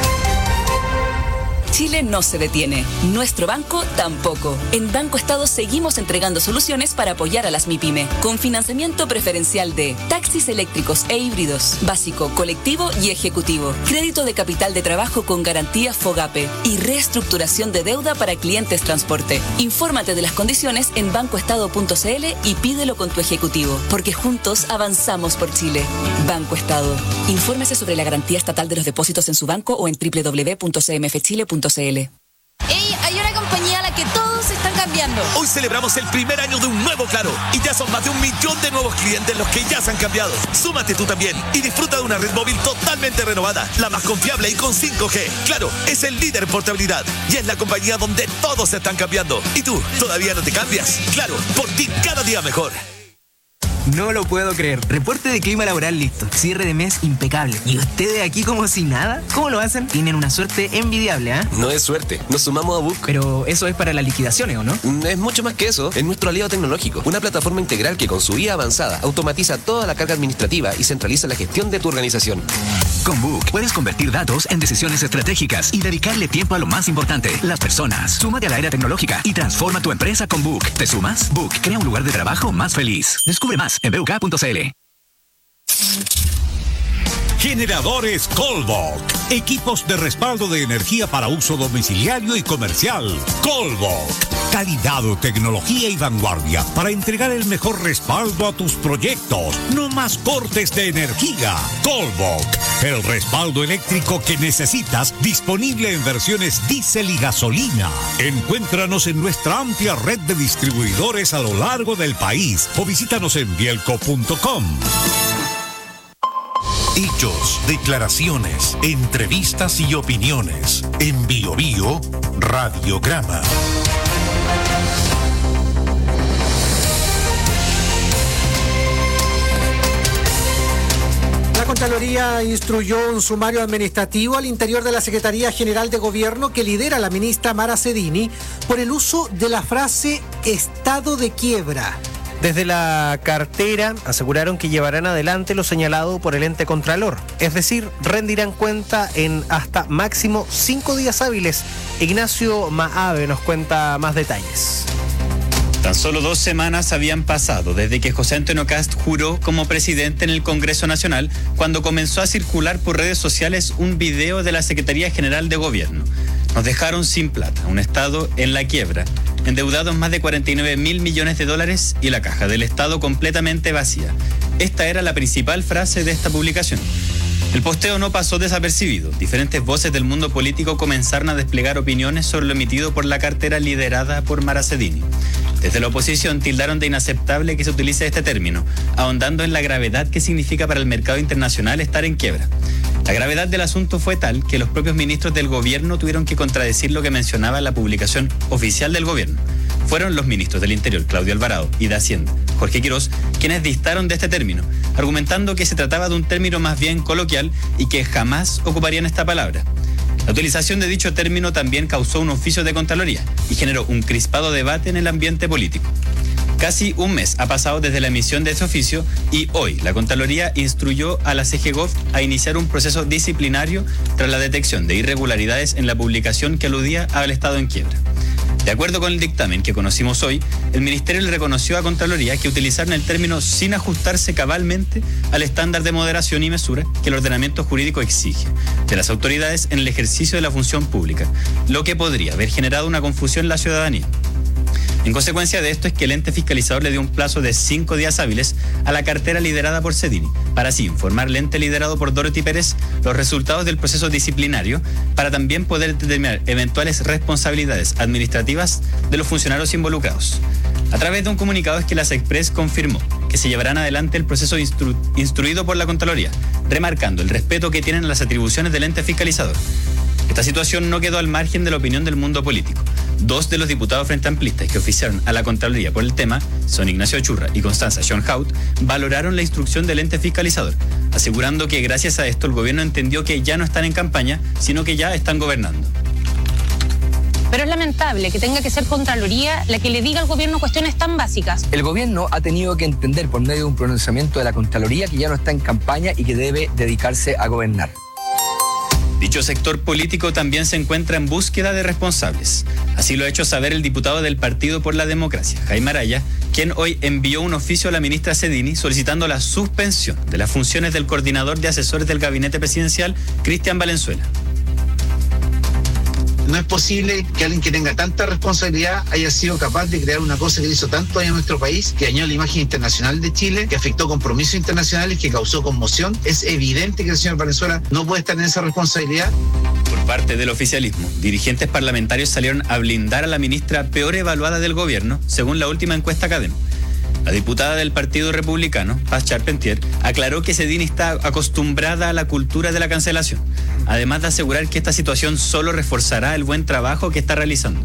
Chile no se detiene. Nuestro banco tampoco. En Banco Estado seguimos entregando soluciones para apoyar a las MIPYME, con financiamiento preferencial de taxis eléctricos e híbridos, básico, colectivo y ejecutivo, crédito de capital de trabajo con garantía FOGAPE y reestructuración de deuda para clientes transporte. Infórmate de las condiciones en bancoestado.cl y pídelo con tu ejecutivo, porque juntos avanzamos por Chile. Banco Estado. Infórmese sobre la garantía estatal de los depósitos en su banco o en www.cmfchile.cl. ¡Ey! Hay una compañía a la que todos están cambiando. Hoy celebramos el primer año de un nuevo Claro y ya son más de 1 millón de nuevos clientes los que ya se han cambiado. Súmate tú también y disfruta de una red móvil totalmente renovada, la más confiable y con 5G. Claro, es el líder en portabilidad y es la compañía donde todos se están cambiando. ¿Y tú, todavía no te cambias? Claro, por ti cada día mejor. No lo puedo creer. Reporte de clima laboral listo. Cierre de mes impecable. ¿Y ustedes aquí como si nada? ¿Cómo lo hacen? Tienen una suerte envidiable, ¿ah? No es suerte. Nos sumamos a Book. Pero eso es para las liquidaciones, ¿o no? Es mucho más que eso. Es nuestro aliado tecnológico. Una plataforma integral que con su IA avanzada automatiza toda la carga administrativa y centraliza la gestión de tu organización. Con Book puedes convertir datos en decisiones estratégicas y dedicarle tiempo a lo más importante, las personas. Súmate a la era tecnológica y transforma tu empresa con Book. ¿Te sumas? Book crea un lugar de trabajo más feliz. Descubre más en buk.cl. Generadores Colbok. Equipos de respaldo de energía para uso domiciliario y comercial. Colbok. Calidad, tecnología y vanguardia para entregar el mejor respaldo a tus proyectos. No más cortes de energía. Colbok. El respaldo eléctrico que necesitas, disponible en versiones diésel y gasolina. Encuéntranos en nuestra amplia red de distribuidores a lo largo del país o visítanos en bielco.com. Hechos, declaraciones, entrevistas y opiniones. En Bio Bio, Radiograma. La Contraloría instruyó un sumario administrativo al interior de la Secretaría General de Gobierno que lidera la ministra Mara Cedini por el uso de la frase estado de quiebra. Desde la cartera aseguraron que llevarán adelante lo señalado por el ente contralor, es decir, rendirán cuenta en hasta máximo 5 días hábiles. Ignacio Maave nos cuenta más detalles. Tan solo 2 semanas habían pasado desde que José Antonio Kast juró como presidente en el Congreso Nacional, cuando comenzó a circular por redes sociales un video de la Secretaría General de Gobierno. Nos dejaron sin plata, un Estado en la quiebra, endeudados más de 49.000 millones de dólares y la caja del Estado completamente vacía. Esta era la principal frase de esta publicación. El posteo no pasó desapercibido. Diferentes voces del mundo político comenzaron a desplegar opiniones sobre lo emitido por la cartera liderada por Mara Cedini. Desde la oposición tildaron de inaceptable que se utilice este término, ahondando en la gravedad que significa para el mercado internacional estar en quiebra. La gravedad del asunto fue tal que los propios ministros del gobierno tuvieron que contradecir lo que mencionaba la publicación oficial del gobierno. Fueron los ministros del Interior, Claudio Alvarado, y de Hacienda, Jorge Quirós, quienes distaron de este término, argumentando que se trataba de un término más bien coloquial y que jamás ocuparían esta palabra. La utilización de dicho término también causó un oficio de Contraloría y generó un crispado debate en el ambiente político. Casi un mes ha pasado desde la emisión de ese oficio y hoy la Contraloría instruyó a la CGGOV a iniciar un proceso disciplinario tras la detección de irregularidades en la publicación que aludía al Estado en quiebra. De acuerdo con el dictamen que conocimos hoy, el Ministerio le reconoció a Contraloría que utilizaron el término sin ajustarse cabalmente al estándar de moderación y mesura que el ordenamiento jurídico exige de las autoridades en el ejercicio de la función pública, lo que podría haber generado una confusión en la ciudadanía. En consecuencia de esto es que el ente fiscalizador le dio un plazo de 5 días hábiles a la cartera liderada por Cedini, para así informar al ente liderado por Dorothy Pérez los resultados del proceso disciplinario, para también poder determinar eventuales responsabilidades administrativas de los funcionarios involucrados. A través de un comunicado es que la SECPRES confirmó que se llevarán adelante el proceso instruido por la Contraloría, remarcando el respeto que tienen a las atribuciones del ente fiscalizador. Esta situación no quedó al margen de la opinión del mundo político. 2 de los diputados frente amplistas que oficiaron a la Contraloría por el tema, son Ignacio Churra y Constanza Schoenhaut, valoraron la instrucción del ente fiscalizador, asegurando que gracias a esto el gobierno entendió que ya no están en campaña, sino que ya están gobernando. Pero es lamentable que tenga que ser Contraloría la que le diga al gobierno cuestiones tan básicas. El gobierno ha tenido que entender por medio de un pronunciamiento de la Contraloría que ya no está en campaña y que debe dedicarse a gobernar. Dicho sector político también se encuentra en búsqueda de responsables. Así lo ha hecho saber el diputado del Partido por la Democracia, Jaime Araya, quien hoy envió un oficio a la ministra Cedini solicitando la suspensión de las funciones del coordinador de asesores del gabinete presidencial, Cristian Valenzuela. No es posible que alguien que tenga tanta responsabilidad haya sido capaz de crear una cosa que hizo tanto daño a nuestro país, que dañó la imagen internacional de Chile, que afectó compromisos internacionales, que causó conmoción. Es evidente que el señor Valenzuela no puede estar en esa responsabilidad. Por parte del oficialismo, dirigentes parlamentarios salieron a blindar a la ministra peor evaluada del gobierno, según la última encuesta Cadem. La diputada del Partido Republicano, Paz Charpentier, aclaró que Cedini está acostumbrada a la cultura de la cancelación, además de asegurar que esta situación solo reforzará el buen trabajo que está realizando.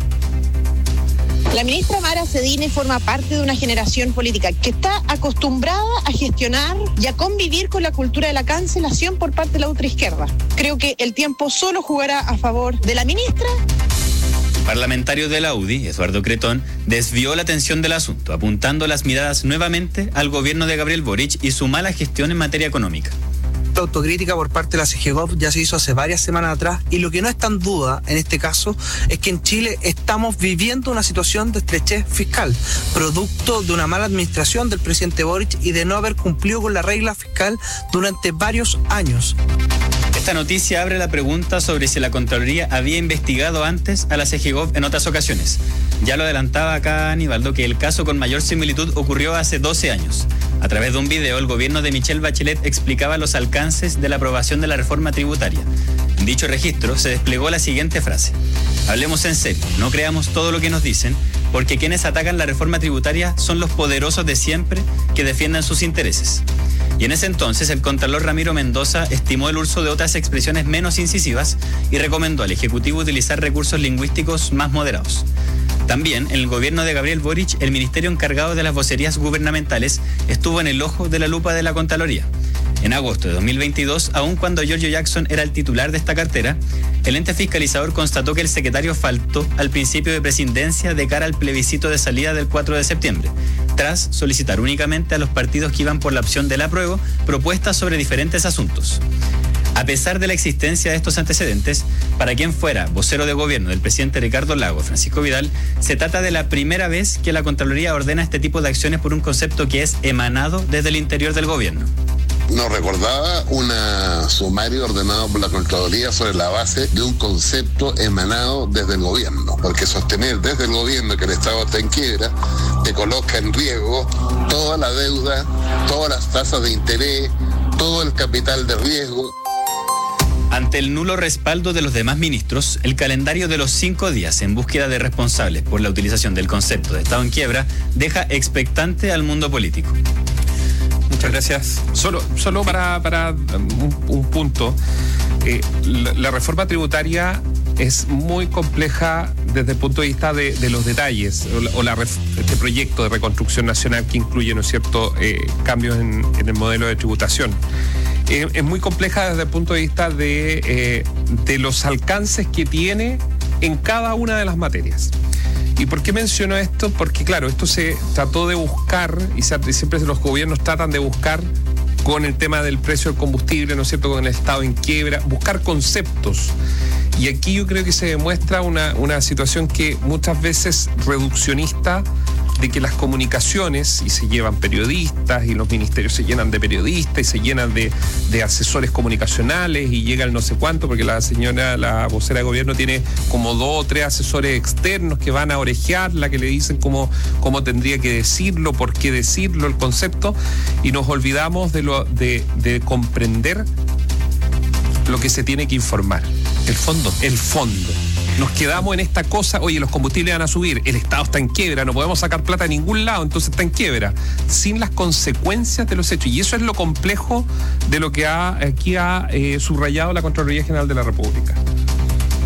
La ministra Mara Cedini forma parte de una generación política que está acostumbrada a gestionar y a convivir con la cultura de la cancelación por parte de la ultraizquierda. Creo que el tiempo solo jugará a favor de la ministra. El parlamentario de la UDI, Eduardo Cretón, desvió la atención del asunto, apuntando las miradas nuevamente al gobierno de Gabriel Boric y su mala gestión en materia económica. La autocrítica por parte de la CGGOV ya se hizo hace varias semanas atrás, y lo que no está en duda en este caso es que en Chile estamos viviendo una situación de estrechez fiscal, producto de una mala administración del presidente Boric y de no haber cumplido con la regla fiscal durante varios años. Esta noticia abre la pregunta sobre si la Contraloría había investigado antes a la CGGOV en otras ocasiones. Ya lo adelantaba acá Aníbaldo que el caso con mayor similitud ocurrió hace 12 años. A través de un video, el gobierno de Michelle Bachelet explicaba los alcances de la aprobación de la reforma tributaria. En dicho registro se desplegó la siguiente frase: hablemos en serio, no creamos todo lo que nos dicen, porque quienes atacan la reforma tributaria son los poderosos de siempre que defiendan sus intereses. Y en ese entonces el contralor Ramiro Mendoza estimó el uso de otras expresiones menos incisivas y recomendó al Ejecutivo utilizar recursos lingüísticos más moderados. También, en el gobierno de Gabriel Boric, el ministerio encargado de las vocerías gubernamentales estuvo en el ojo de la lupa de la Contraloría. En agosto de 2022, aun cuando Giorgio Jackson era el titular de esta cartera, el ente fiscalizador constató que el secretario faltó al principio de presidencia de cara al plebiscito de salida del 4 de septiembre, tras solicitar únicamente a los partidos que iban por la opción del apruebo propuestas sobre diferentes asuntos. A pesar de la existencia de estos antecedentes, para quien fuera vocero de gobierno del presidente Ricardo Lagos, Francisco Vidal, se trata de la primera vez que la Contraloría ordena este tipo de acciones por un concepto que es emanado desde el interior del gobierno. Nos recordaba un sumario ordenado por la Contraloría sobre la base de un concepto emanado desde el gobierno, porque sostener desde el gobierno que el Estado está en quiebra te coloca en riesgo toda la deuda, todas las tasas de interés, todo el capital de riesgo. Ante el nulo respaldo de los demás ministros, el calendario de los 5 días en búsqueda de responsables por la utilización del concepto de Estado en quiebra deja expectante al mundo político. Muchas gracias. Solo para un punto. La reforma tributaria es muy compleja desde el punto de vista de los detalles, este proyecto de reconstrucción nacional que incluye, ¿no es cierto?, cambios en el modelo de tributación. Es muy compleja desde el punto de vista de los alcances que tiene en cada una de las materias. ¿Y por qué menciono esto? Porque, claro, esto se trató de buscar, y siempre los gobiernos tratan de buscar con el tema del precio del combustible, ¿no es cierto?, con el Estado en quiebra, buscar conceptos. Y aquí yo creo que se demuestra una situación que muchas veces reduccionista, de que las comunicaciones, y se llevan periodistas, y los ministerios se llenan de periodistas, y se llenan de asesores comunicacionales, y llega el no sé cuánto, porque la vocera de gobierno tiene como 2 o 3 asesores externos que van a orejearla, que le dicen cómo tendría que decirlo, por qué decirlo, el concepto, y nos olvidamos de comprender lo que se tiene que informar. El fondo. Nos quedamos en esta cosa, oye, los combustibles van a subir, el Estado está en quiebra, no podemos sacar plata de ningún lado, entonces está en quiebra, sin las consecuencias de los hechos. Y eso es lo complejo de lo que aquí ha subrayado la Contraloría General de la República.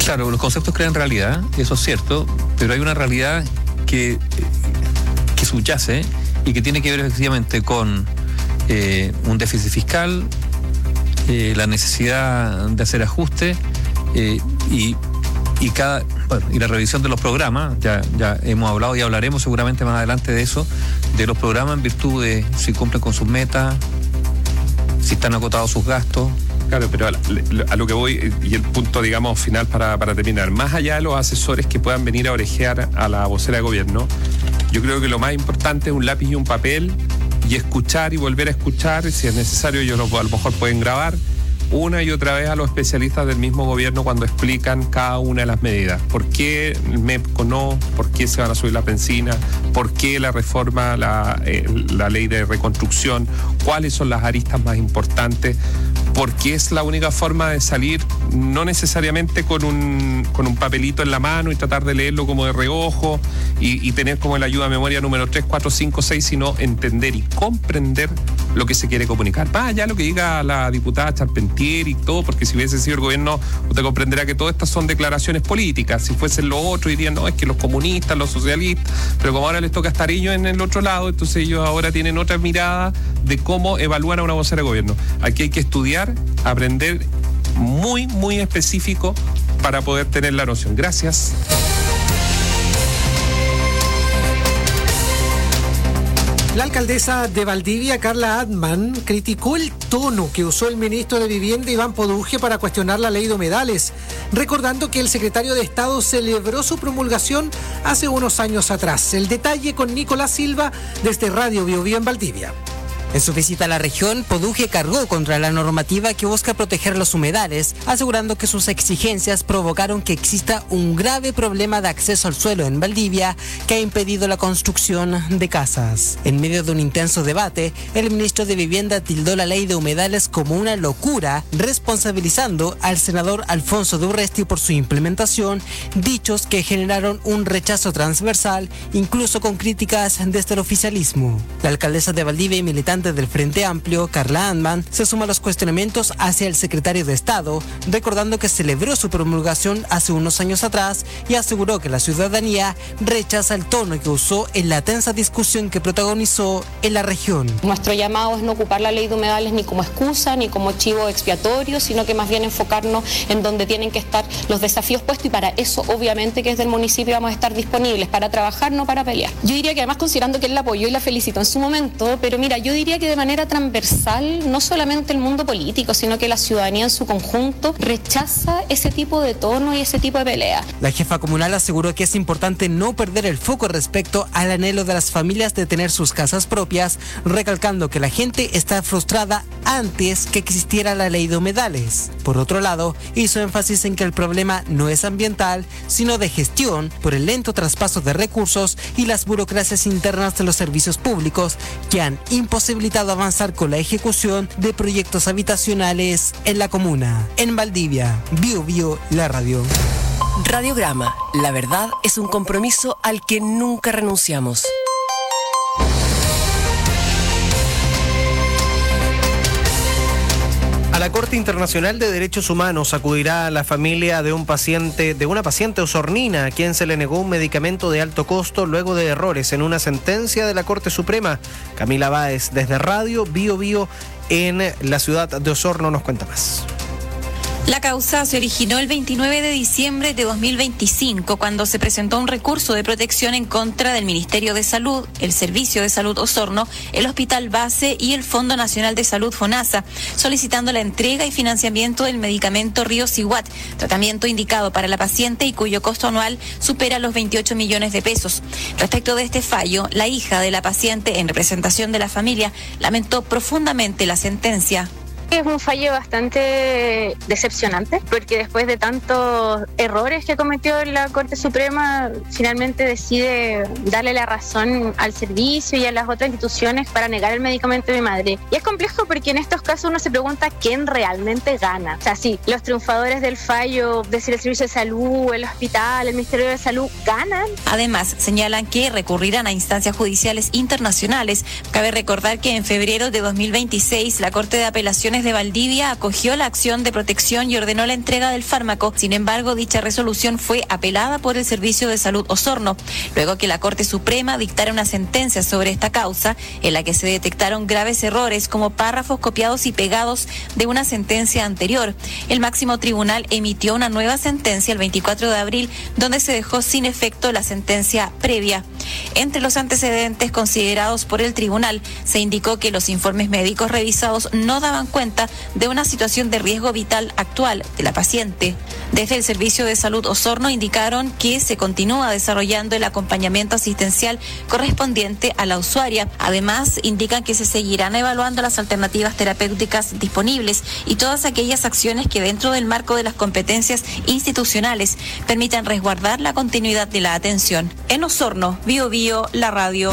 Claro, los conceptos crean realidad, eso es cierto, pero hay una realidad que subyace y que tiene que ver efectivamente con un déficit fiscal, la necesidad de hacer ajustes y la revisión de los programas. Ya hemos hablado y hablaremos seguramente más adelante de eso, de los programas en virtud de si cumplen con sus metas, si están acotados sus gastos. Claro, pero a lo que voy, y el punto, digamos, final para terminar, más allá de los asesores que puedan venir a orejear a la vocera de gobierno, yo creo que lo más importante es un lápiz y un papel y escuchar y volver a escuchar. Si es necesario, a lo mejor pueden grabar una y otra vez a los especialistas del mismo gobierno cuando explican cada una de las medidas. ¿Por qué el MEPCO no? ¿Por qué se van a subir la benzina? ¿Por qué la reforma, la ley de reconstrucción? ¿Cuáles son las aristas más importantes? Porque es la única forma de salir, no necesariamente con un papelito en la mano y tratar de leerlo como de reojo y tener como la ayuda a memoria número 3, 4, 5, 6, sino entender y comprender lo que se quiere comunicar. Más allá de lo que diga la diputada Charpentier y todo, porque si hubiese sido el gobierno, usted comprenderá que todas estas son declaraciones políticas. Si fuesen los otros, dirían, no, es que los comunistas, los socialistas, pero como ahora les toca estar ellos en el otro lado, entonces ellos ahora tienen otra mirada de cómo evaluar a una vocera de gobierno. Aquí hay que estudiar, aprender muy, muy específico para poder tener la noción. Gracias. La alcaldesa de Valdivia, Carla Adman, criticó el tono que usó el ministro de Vivienda, Iván Poduje, para cuestionar la ley de humedales, recordando que el secretario de Estado celebró su promulgación hace unos años atrás. El detalle con Nicolás Silva desde Radio Bio Bio en Valdivia. En su visita a la región, Poduje cargó contra la normativa que busca proteger los humedales, asegurando que sus exigencias provocaron que exista un grave problema de acceso al suelo en Valdivia que ha impedido la construcción de casas. En medio de un intenso debate, el ministro de Vivienda tildó la ley de humedales como una locura, responsabilizando al senador Alfonso de Urresti por su implementación, dichos que generaron un rechazo transversal, incluso con críticas desde el oficialismo. La alcaldesa de Valdivia y militante del Frente Amplio, Carla Adman, se suma a los cuestionamientos hacia el secretario de Estado, recordando que celebró su promulgación hace unos años atrás y aseguró que la ciudadanía rechaza el tono que usó en la tensa discusión que protagonizó en la región. Nuestro llamado es no ocupar la ley de humedales ni como excusa ni como chivo expiatorio, sino que más bien enfocarnos en donde tienen que estar los desafíos puestos, y para eso obviamente que desde el municipio vamos a estar disponibles para trabajar, no para pelear. Yo diría que además, considerando que él la apoyó y la felicitó en su momento, pero mira, yo diría que de manera transversal, no solamente el mundo político, sino que la ciudadanía en su conjunto rechaza ese tipo de tono y ese tipo de pelea. La jefa comunal aseguró que es importante no perder el foco respecto al anhelo de las familias de tener sus casas propias, recalcando que la gente está frustrada antes que existiera la ley de humedales. Por otro lado, hizo énfasis en que el problema no es ambiental, sino de gestión por el lento traspaso de recursos y las burocracias internas de los servicios públicos que han imposibilitado avanzar con la ejecución de proyectos habitacionales en la comuna. En Valdivia, Bio Bio, la radio. Radiograma, la verdad es un compromiso al que nunca renunciamos. A la Corte Internacional de Derechos Humanos acudirá la familia de una paciente osornina a quien se le negó un medicamento de alto costo luego de errores en una sentencia de la Corte Suprema. Camila Báez, desde Radio Bio Bio en la ciudad de Osorno, nos cuenta más. La causa se originó el 29 de diciembre de 2025, cuando se presentó un recurso de protección en contra del Ministerio de Salud, el Servicio de Salud Osorno, el Hospital Base y el Fondo Nacional de Salud FONASA, solicitando la entrega y financiamiento del medicamento Riociguat, tratamiento indicado para la paciente y cuyo costo anual supera los 28 millones de pesos. Respecto de este fallo, la hija de la paciente, en representación de la familia, lamentó profundamente la sentencia. Es un fallo bastante decepcionante, porque después de tantos errores que cometió la Corte Suprema, finalmente decide darle la razón al servicio y a las otras instituciones para negar el medicamento de mi madre. Y es complejo porque en estos casos uno se pregunta quién realmente gana. O sea, sí, los triunfadores del fallo, es decir, el Servicio de Salud, el hospital, el Ministerio de Salud, ganan. Además, señalan que recurrirán a instancias judiciales internacionales. Cabe recordar que en febrero de 2026 la Corte de Apelaciones Regiones de Valdivia acogió la acción de protección y ordenó la entrega del fármaco. Sin embargo, dicha resolución fue apelada por el Servicio de Salud Osorno, luego que la Corte Suprema dictara una sentencia sobre esta causa, en la que se detectaron graves errores como párrafos copiados y pegados de una sentencia anterior. El máximo tribunal emitió una nueva sentencia el 24 de abril, donde se dejó sin efecto la sentencia previa. Entre los antecedentes considerados por el tribunal, se indicó que los informes médicos revisados no daban cuenta de una situación de riesgo vital actual de la paciente. Desde el Servicio de Salud Osorno indicaron que se continúa desarrollando el acompañamiento asistencial correspondiente a la usuaria. Además, indican que se seguirán evaluando las alternativas terapéuticas disponibles y todas aquellas acciones que dentro del marco de las competencias institucionales permitan resguardar la continuidad de la atención. En Osorno, Bio Bio, la radio.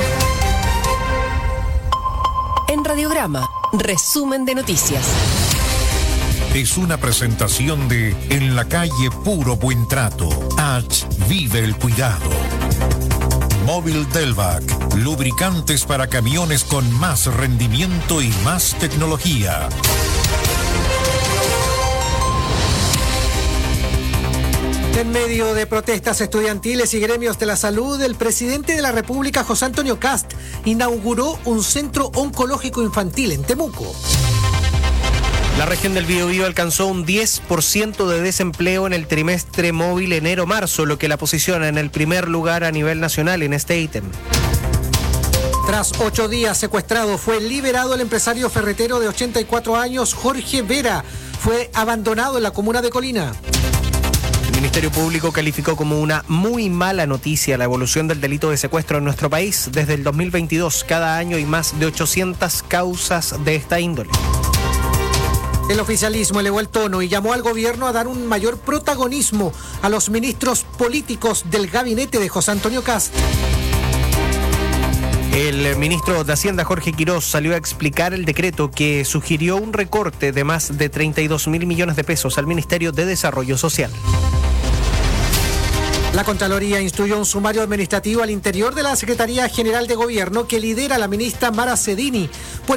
En Radiograma, resumen de noticias. Es una presentación de En la calle Puro Buen Trato. H. Vive el cuidado. Móvil Delvac. Lubricantes para camiones con más rendimiento y más tecnología. En medio de protestas estudiantiles y gremios de la salud, el presidente de la República, José Antonio Kast, inauguró un centro oncológico infantil en Temuco. La región del Biobío alcanzó un 10% de desempleo en el trimestre móvil enero-marzo, lo que la posiciona en el primer lugar a nivel nacional en este ítem. Tras 8 días secuestrado, fue liberado el empresario ferretero de 84 años, Jorge Vera. Fue abandonado en la comuna de Colina. El Ministerio Público calificó como una muy mala noticia la evolución del delito de secuestro en nuestro país. Desde el 2022, cada año hay más de 800 causas de esta índole. El oficialismo elevó el tono y llamó al gobierno a dar un mayor protagonismo a los ministros políticos del gabinete de José Antonio Kast. El ministro de Hacienda, Jorge Quirós, salió a explicar el decreto que sugirió un recorte de más de 32.000 millones de pesos al Ministerio de Desarrollo Social. La Contraloría instruyó un sumario administrativo al interior de la Secretaría General de Gobierno que lidera la ministra Mara Cedini por